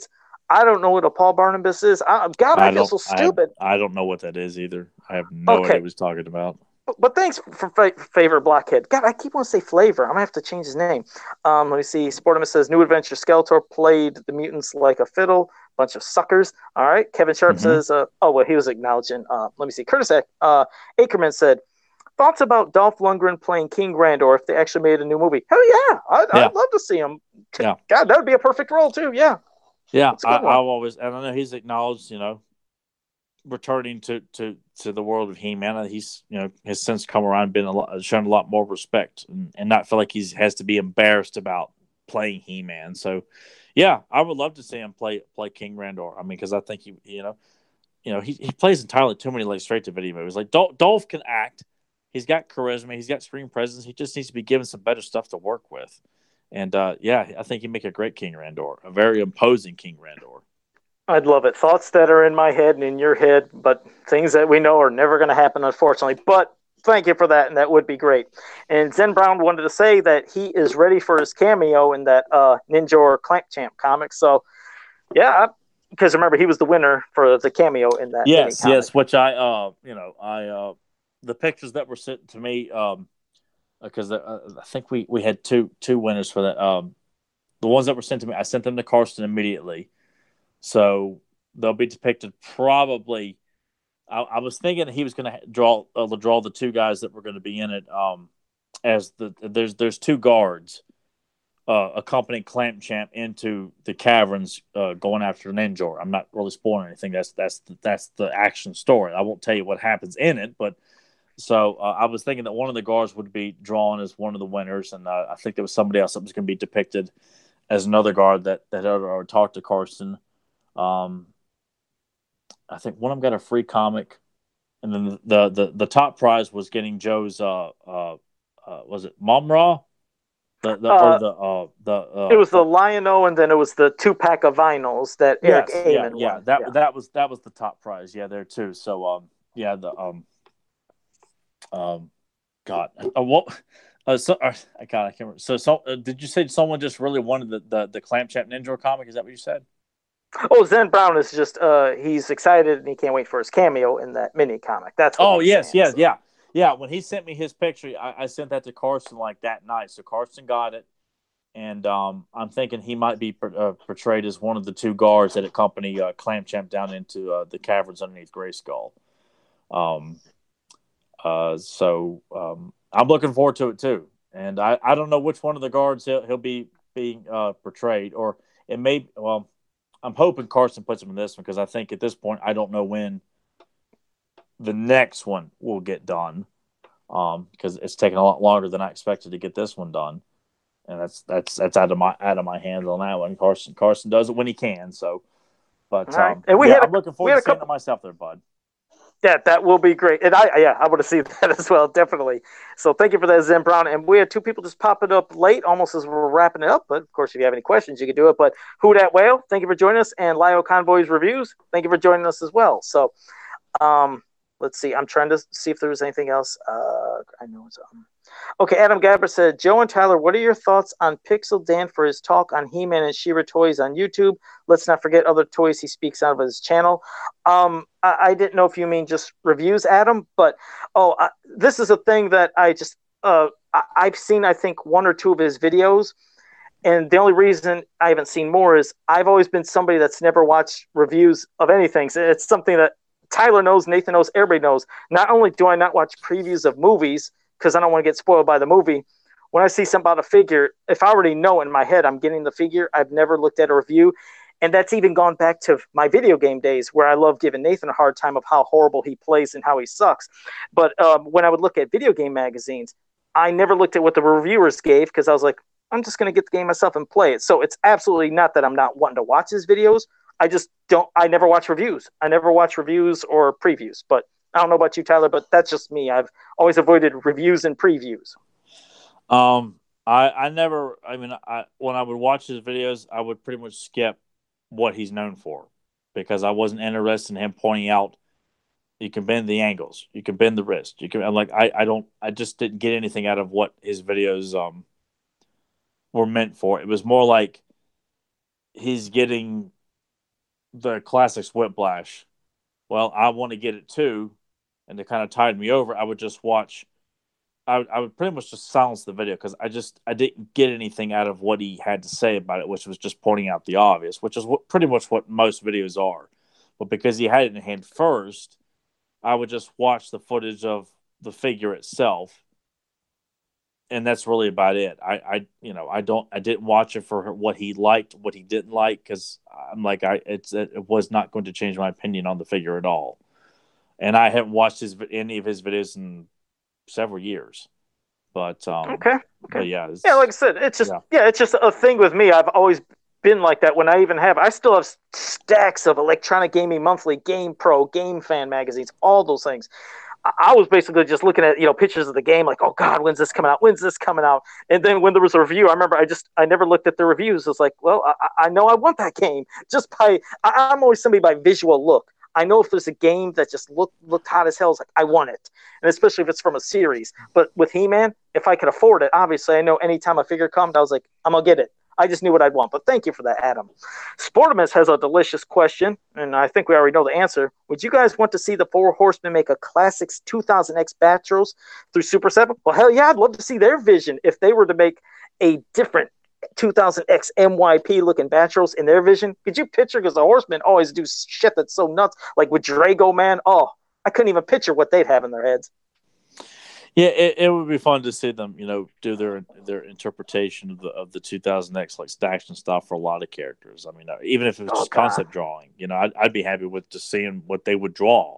I don't know what a Paul Barnabas is. God, I feel so stupid. I don't know what that is either. I have no idea Okay, what he's talking about. but thanks for favor, Blockhead. God, I keep wanting to say Flavor. I'm gonna have to change his name. Let me see. Sportimus says New Adventure Skeletor played the mutants like a fiddle. Bunch of suckers. All right. Kevin Sharp Mm-hmm. says, oh well, he was acknowledging. Let me see. Curtis Ackerman said, thoughts about Dolph Lundgren playing King Randor if they actually made a new movie? Hell yeah, I'd love to see him. Yeah. God, that would be a perfect role too. Yeah. Yeah, I've always, and I know he's acknowledged, returning to the world of He-Man. He's, has since come around, shown a lot more respect, and not feel like he has to be embarrassed about playing He-Man. So, yeah, I would love to see him play King Randor. I mean, because I think he plays entirely too many like straight to video movies. Like Dolph can act, he's got charisma, he's got screen presence. He just needs to be given some better stuff to work with. And I think he'd make a great King Randor, a very imposing King Randor. I'd love it. Thoughts that are in my head and in your head, but things that we know are never going to happen, unfortunately. But thank you for that, and that would be great. And Zen Brown wanted to say that he is ready for his cameo in that Ninja or Clamp Champ comic. So, yeah, because remember, he was the winner for the cameo in that mini comic. Yes, which the pictures that were sent to me, because I think we had two winners for that. The ones that were sent to me, I sent them to Carson immediately. So they'll be depicted probably. I was thinking he was going to draw the two guys that were going to be in it. As there's two guards accompanying Clamp Champ into the caverns, going after Ninjor. I'm not really spoiling anything. That's the action story. I won't tell you what happens in it, but so I was thinking that one of the guards would be drawn as one of the winners, and I think there was somebody else that was going to be depicted as another guard that had talked to Carson. I think one of them got a free comic, and then the top prize was getting Joe's was it Mumra? It was the Lion-O, and then it was the 2-pack of vinyls that Eric Ayman won. That was the top prize. Yeah, there too. So God, what? I can't remember. So did you say someone just really wanted the Clamp Champ Ninja comic? Is that what you said? Oh, Zen Brown is just he's excited and he can't wait for his cameo in that mini comic. That's what yeah. When he sent me his picture, I sent that to Carson like that night. So Carson got it, and I'm thinking he might be portrayed as one of the two guards that accompany Clamp Champ down into the caverns underneath Grayskull. So I'm looking forward to it too, and I don't know which one of the guards he'll be being portrayed, or it may I'm hoping Carson puts him in this one because I think at this point I don't know when the next one will get done, because it's taken a lot longer than I expected to get this one done, and that's out of my hands on that one. Carson does it when he can. So, but right. And I'm looking forward to seeing it myself there, bud. Yeah, that will be great. And I want to see that as well, definitely. So thank you for that, Zen Brown. And we had two people just popping up late, almost as we're wrapping it up. But of course, if you have any questions, you can do it. But Who Dat Whale, thank you for joining us. And Lio Convoy's Reviews, thank you for joining us as well. So let's see. I'm trying to see if there was anything else. I know it's okay, Adam Gabber said, Joe and Tyler, what are your thoughts on Pixel Dan for his talk on He-Man and She-Ra toys on YouTube? Let's not forget other toys he speaks out of his channel. I didn't know if you mean just reviews, Adam, but this is a thing that I've seen, I think, one or two of his videos, and the only reason I haven't seen more is I've always been somebody that's never watched reviews of anything. So it's something that Tyler knows, Nathan knows, everybody knows. Not only do I not watch previews of movies, because I don't want to get spoiled by the movie. When I see something about a figure, if I already know in my head I'm getting the figure, I've never looked at a review. And that's even gone back to my video game days where I love giving Nathan a hard time of how horrible he plays and how he sucks. But when I would look at video game magazines, I never looked at what the reviewers gave because I was like, I'm just going to get the game myself and play it. So it's absolutely not that I'm not wanting to watch his videos. I never watch reviews. I never watch reviews or previews. But I don't know about you, Tyler, but that's just me. I've always avoided reviews and previews. I never. I mean, when I would watch his videos, I would pretty much skip what he's known for because I wasn't interested in him pointing out you can bend the angles, you can bend the wrist, you can. I'm like, I just didn't get anything out of what his videos were meant for. It was more like he's getting the classics Whiplash. Well, I want to get it too, and it kind of tied me over. I would just watch. I would pretty much just silence the video because I didn't get anything out of what he had to say about it, which was just pointing out the obvious, which is pretty much what most videos are. But because he had it in hand first, I would just watch the footage of the figure itself, and that's really about it. I didn't watch it for what he liked, what he didn't like, because I'm like it was not going to change my opinion on the figure at all. And I haven't watched any of his videos in several years. But okay. But yeah, like I said, it's just a thing with me. I've always been like that. When I still have stacks of Electronic Gaming Monthly, Game Pro, Game Fan magazines, all those things. I was basically just looking at pictures of the game, like, oh God, when's this coming out? When's this coming out? And then when there was a review, I remember I never looked at the reviews. It's like, well, I know I want that game just by. I'm always somebody by visual look. I know if there's a game that just looked hot as hell, it's like I want it, and especially if it's from a series. But with He-Man, if I could afford it, obviously I know anytime a figure comes, I was like, I'm gonna get it. I just knew what I'd want. But thank you for that, Adam. Sportimus has a delicious question, and I think we already know the answer. Would you guys want to see the Four Horsemen make a Classics 2000X Batros through Super 7? Well, hell yeah, I'd love to see their vision if they were to make a different 2000X MYP looking Batros in their vision. Could you picture? Because the Horsemen always do shit that's so nuts, like with Drago, man. Oh, I couldn't even picture what they'd have in their heads. Yeah, it would be fun to see them, do their interpretation of the 2000X like stacks and stuff for a lot of characters. I mean, even if it was just concept drawing, I'd be happy with just seeing what they would draw.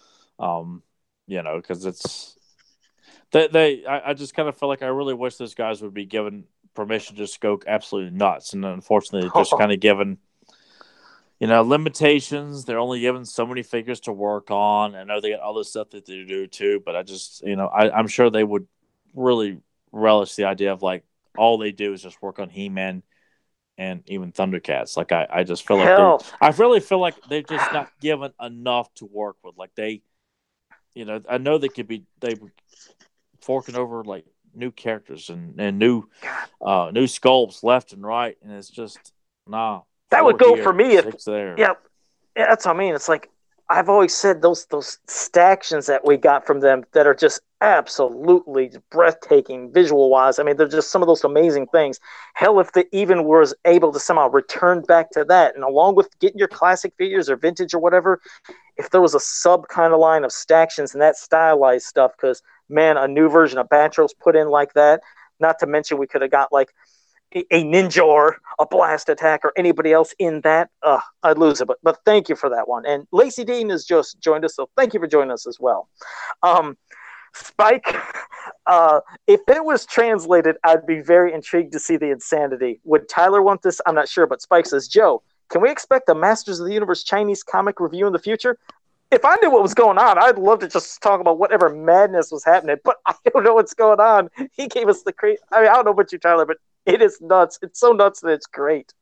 Because it's I just kind of feel like I really wish those guys would be given permission to just go absolutely nuts, and unfortunately, just kind of given. Limitations. They're only given so many figures to work on. I know they got other stuff that they do too, but I just, I'm sure they would really relish the idea of like all they do is just work on He-Man and even Thundercats. Like I just feel I really feel like they're just not given enough to work with. Like they, I know they forking over like new characters and new sculpts left and right, and it's just That would go for me if there. Yeah, that's what I mean. It's like I've always said those stactions that we got from them that are just absolutely breathtaking visual wise. I mean, they're just some of those amazing things. Hell, if they even was able to somehow return back to that, and along with getting your classic figures or vintage or whatever, if there was a sub kind of line of stactions and that stylized stuff, because man, a new version of Batros put in like that. Not to mention we could have got like a ninja or a blast attack or anybody else in that, I'd lose it. But thank you for that one. And Lacey Dean has just joined us, so thank you for joining us as well. Spike, if it was translated, I'd be very intrigued to see the insanity. Would Tyler want this? I'm not sure, but Spike says, Joe, can we expect a Masters of the Universe Chinese comic review in the future? If I knew what was going on, I'd love to just talk about whatever madness was happening, but I don't know what's going on. He gave us the crazy. I mean, I don't know about you, Tyler, but it is nuts. It's so nuts that it's great.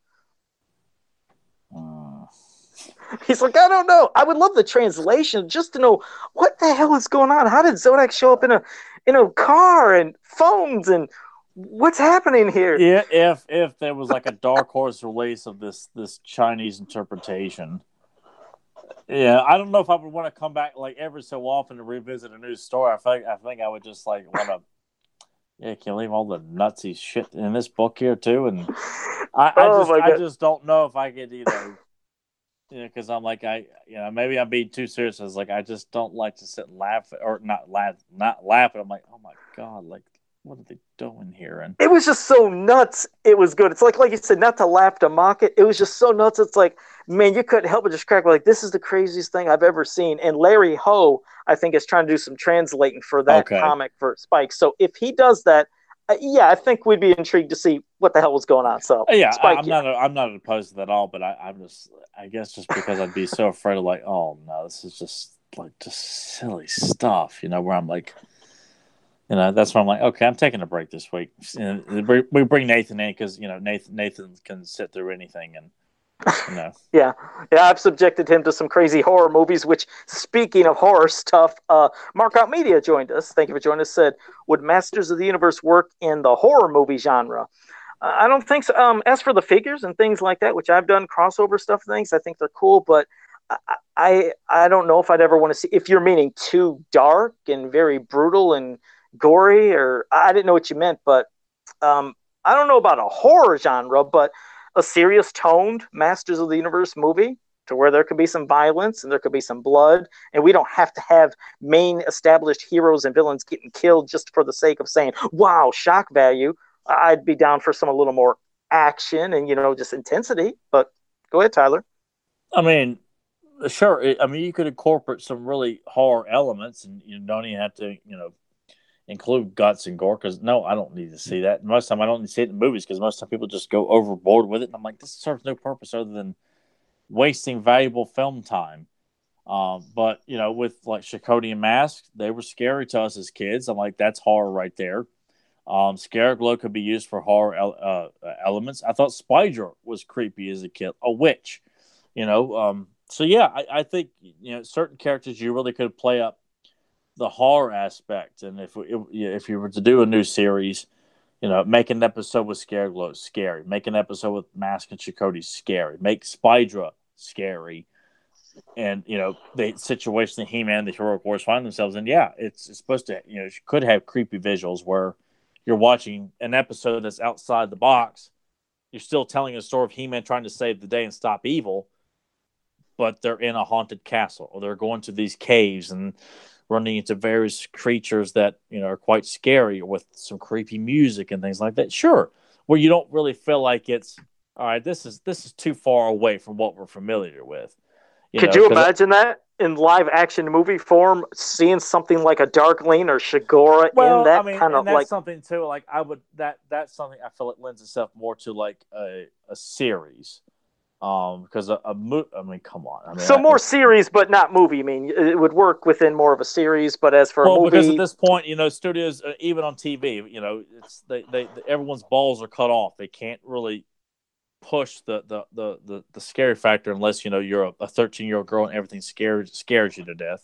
He's like, I don't know. I would love the translation just to know what the hell is going on. How did Zodak show up in a car and phones and what's happening here? Yeah, if there was like a Dark Horse release of this Chinese interpretation. Yeah, I don't know if I would want to come back like every so often to revisit a new story. I think I would just like want to. Yeah, can you leave all the nutsy shit in this book here too? And I just don't know if I could either. Because I'm like maybe I'm being too serious. I was like I just don't like to sit and laugh or not laugh. I'm like, oh my god, like what are they doing here? And it was just so nuts. It was good. It's like you said, not to laugh, to mock it. It was just so nuts. It's like, man, you couldn't help but just crack. Like, this is the craziest thing I've ever seen. And Larry Ho, I think, is trying to do some translating for that comic for Spike. So if he does that, I think we'd be intrigued to see what the hell was going on. So Spike, I'm not opposed to that at all. But I guess just because I'd be so afraid of like, oh no, this is just silly stuff, where I'm like. That's why I'm like, okay, I'm taking a break this week. We bring Nathan in because Nathan can sit through anything, and yeah, I've subjected him to some crazy horror movies. Which, speaking of horror stuff, Markout Media joined us. Thank you for joining us. Said, would Masters of the Universe work in the horror movie genre? I don't think so. As for the figures and things like that, which I've done crossover stuff, things I think they're cool, but I don't know if I'd ever want to see. If you're meaning too dark and very brutal and gory, or I didn't know what you meant, but I don't know about a horror genre, but a serious toned Masters of the Universe movie to where there could be some violence and there could be some blood, and we don't have to have main established heroes and villains getting killed just for the sake of saying, "Wow, shock value." I'd be down for some a little more action and just intensity. But go ahead, Tyler. I mean, sure. I mean, you could incorporate some really horror elements, and you don't even have to, include guts and gore. Because no, I don't need to see that. Most of the time, I don't need to see it in movies because most of the time people just go overboard with it, and I'm like, this serves no purpose other than wasting valuable film time. But with like Chakotay and Mask, they were scary to us as kids. I'm like, that's horror right there. Scareglow could be used for horror elements. I thought Spydra was creepy as a kid, a witch. So yeah, I think certain characters you really could play up the horror aspect, and if you were to do a new series, make an episode with Scareglow scary, make an episode with Mask and Chakotay scary, make Spydra scary, and the situation that He-Man and the Heroic Wars find themselves in. Yeah, it's supposed to you could have creepy visuals where you're watching an episode that's outside the box. You're still telling a story of He-Man trying to save the day and stop evil, but they're in a haunted castle, or they're going to these caves and running into various creatures that are quite scary with some creepy music and things like that. Sure, where you don't really feel like it's all right. This is too far away from what we're familiar with. Could you imagine that in live action movie form, seeing something like a Darkling or Shigora in that kind of and that's something too. Like that's something I feel it lends itself more to like a series. Because a movie, I mean, come on. So more series, but not movie. I mean, it would work within more of a series, but as for a movie, because at this point, studios, even on TV, it's they everyone's balls are cut off. They can't really push the scary factor unless you're a 13-year-old girl and everything scares you to death.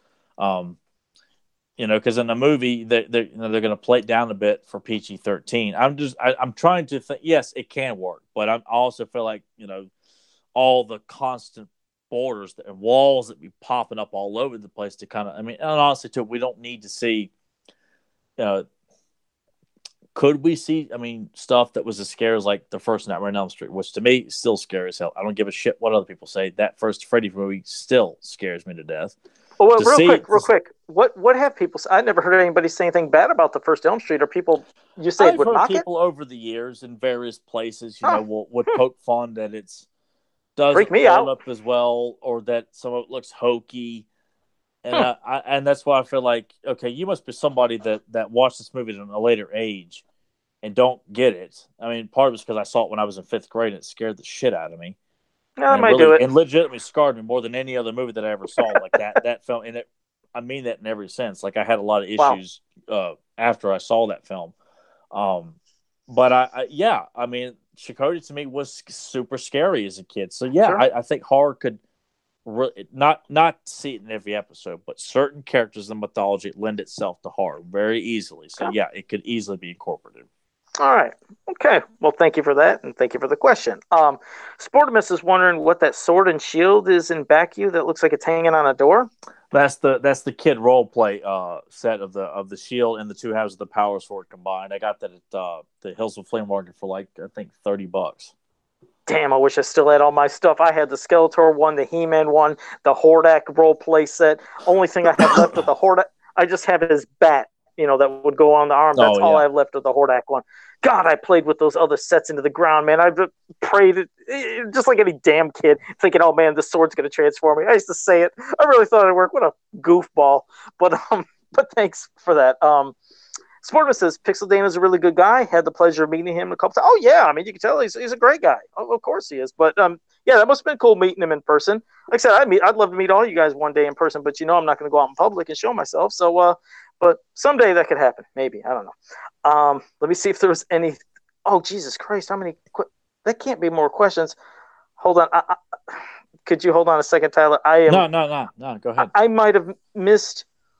Because in a movie they're going to play it down a bit for PG-13. I'm trying to think. Yes, it can work, but I also feel like all the constant borders and walls that be popping up all over the place to kind of. I mean, and honestly, too, we don't need to see. Could we see? I mean, stuff that was as scary as like the first Nightmare on Elm Street, which to me is still scary as hell. I don't give a shit what other people say. That first Freddy movie still scares me to death. Well, real quick. What have people? I never heard anybody say anything bad about the first Elm Street. Or people you say I've would heard mock people it? over the years in various places, would poke fun that it's Freak doesn't me hold out. up as well, or that some of it looks hokey. And and that's why I feel like, okay, you must be somebody that watched this movie at a later age and don't get it. I mean, part of it's because I saw it when I was in 5th grade and it scared the shit out of me. No, I might do it. And legitimately scarred me more than any other movie that I ever saw. Like that film, and I mean that in every sense. Like I had a lot of issues after I saw that film. But I mean, Chakotay to me was super scary as a kid. So yeah, sure. I think horror could not see it in every episode, but certain characters in mythology lend itself to horror very easily. So yeah, it could easily be incorporated. All right. Okay. Well, thank you for that, and thank you for the question. Sportimus is wondering what that sword and shield is in back you that looks like it's hanging on a door. That's the kid role play set of the shield and the two halves of the power sword combined. I got that at the Hills of Flame Market for like I think $30. Damn, I wish I still had all my stuff. I had the Skeletor one, the He-Man one, the Hordak role play set. Only thing I have left of the Hordak, I just have his bat. That would go on the arm. That's all I have left of the Hordak one. God, I played with those other sets into the ground, man. I prayed it, just like any damn kid, thinking, oh, man, this sword's going to transform me. I used to say it. I really thought it'd work. What a goofball. But thanks for that. Sportman says, Pixel Dana is a really good guy. Had the pleasure of meeting him a couple times. Oh, yeah. I mean, you can tell he's a great guy. Oh, of course he is. But, yeah, that must have been cool meeting him in person. Like I said, I'd love to meet all you guys one day in person, but I'm not going to go out in public and show myself. So, but someday that could happen. Maybe. I don't know. Let me see if there was any. Oh, Jesus Christ. How many? That can't be more questions. Hold on. Could you hold on a second, Tyler? No. Go ahead. I might have missed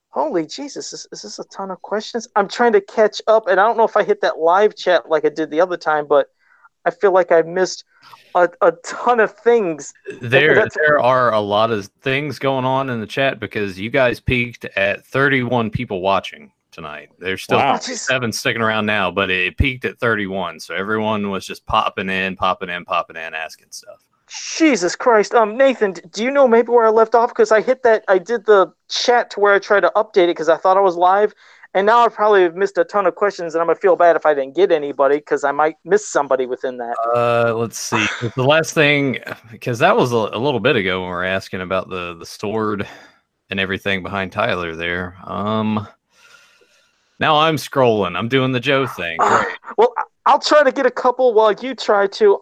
Holy Jesus, is this a ton of questions? I'm trying to catch up, and I don't know if I hit that live chat like I did the other time, but I feel like I missed a ton of things. There are a lot of things going on in the chat because you guys peaked at 31 people watching tonight. There's still 7 sticking around now, but it peaked at 31. So everyone was just popping in, asking stuff. Jesus Christ. Nathan, do you know maybe where I left off? Because I did the chat to where I tried to update it because I thought I was live. And now I probably have missed a ton of questions, and I'm going to feel bad if I didn't get anybody because I might miss somebody within that. Let's see. The last thing, because that was a little bit ago when we were asking about the sword and everything behind Tyler there. Now I'm scrolling. I'm doing the Joe thing. Well, I'll try to get a couple while you try to.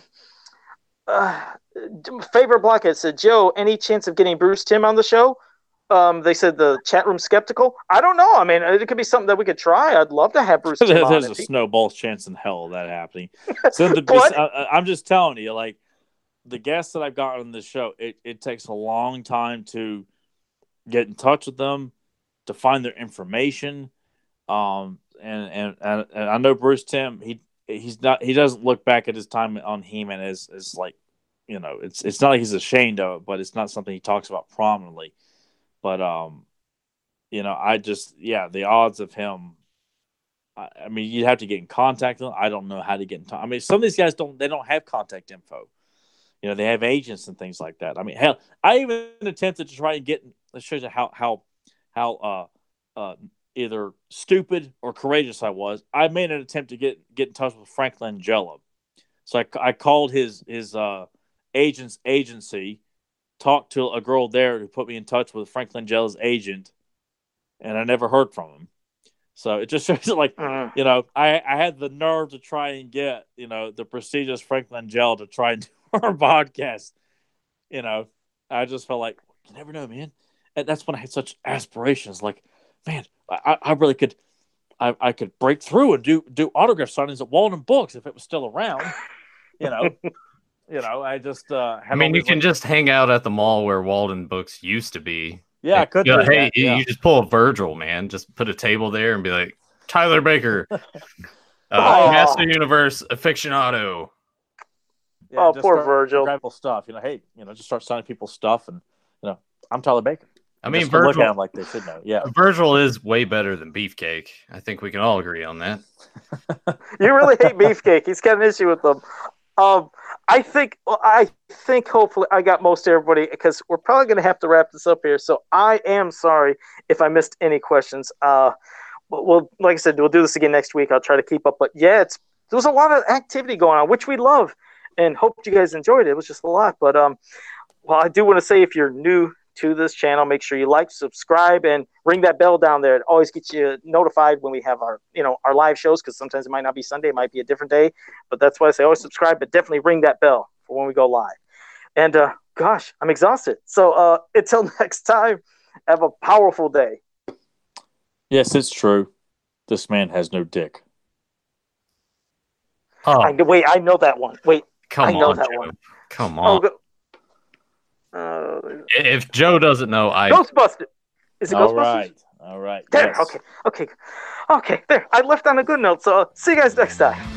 Favorite Blockhead said, Joe, any chance of getting Bruce Timm on the show? They said the chat room skeptical. I don't know. I mean, it could be something that we could try. I'd love to have Bruce Timm on. There's a snowball's chance in hell of that happening. So I'm just telling you, like, the guests that I've got on this show, it takes a long time to get in touch with them, to find their information. And I know Bruce Timm, he doesn't look back at his time on He-Man as like, you know, it's not like he's ashamed of it, but it's not something he talks about prominently. But, you know, the odds of him, I mean, you'd have to get in contact with him. I don't know how to get in touch. I mean, some of these guys don't have contact info. You know, they have agents and things like that. I mean, hell, I even attempted to try and get, that shows you how either stupid or courageous I was. I made an attempt to get in touch with Frank Langella. So I called his agent's agency, talked to a girl there who put me in touch with Frank Langella's agent, and I never heard from him. So it just shows like, you know, I had the nerve to try and get, you know, the prestigious Frank Langella to try and do our podcast. You know, I just felt like, you never know, man. And that's when I had such aspirations. Like, man, I really could, I could break through and do autograph signings at Walden Books if it was still around, you know. You know, I just. I mean, you can just hang out at the mall where Walden Books used to be. Yeah, I could. Hey, you just pull a Virgil, man. Just put a table there and be like, Tyler Baker, Master Universe aficionado. Yeah, poor Virgil. Grab stuff, you know. Hey, you know, just start signing people's stuff, and you know, I'm Tyler Baker. I mean, Virgil, look at him like they should know. Yeah, Virgil is way better than Beefcake. I think we can all agree on that. You really hate Beefcake. He's got an issue with them. I think hopefully I got most everybody because we're probably going to have to wrap this up here. So I am sorry if I missed any questions. Well, like I said, we'll do this again next week. I'll try to keep up. But yeah, there was a lot of activity going on, which we love, and hope you guys enjoyed it. It was just a lot. But well, I do want to say if you're new to this channel, make sure you like, subscribe, and ring that bell down there. It always gets you notified when we have our live shows, because sometimes it might not be Sunday, it might be a different day, but that's why I say always subscribe, but definitely ring that bell for when we go live. And gosh, I'm exhausted. So until next time, have a powerful day. Yes, it's true. This man has no dick. Oh. I know that one. Wait, I know that Joe. one. Come on. If Joe doesn't know, Ghostbusters. Is it Ghostbusters? All right. There. Yes. Okay. There. I left on a good note. So see you guys next time.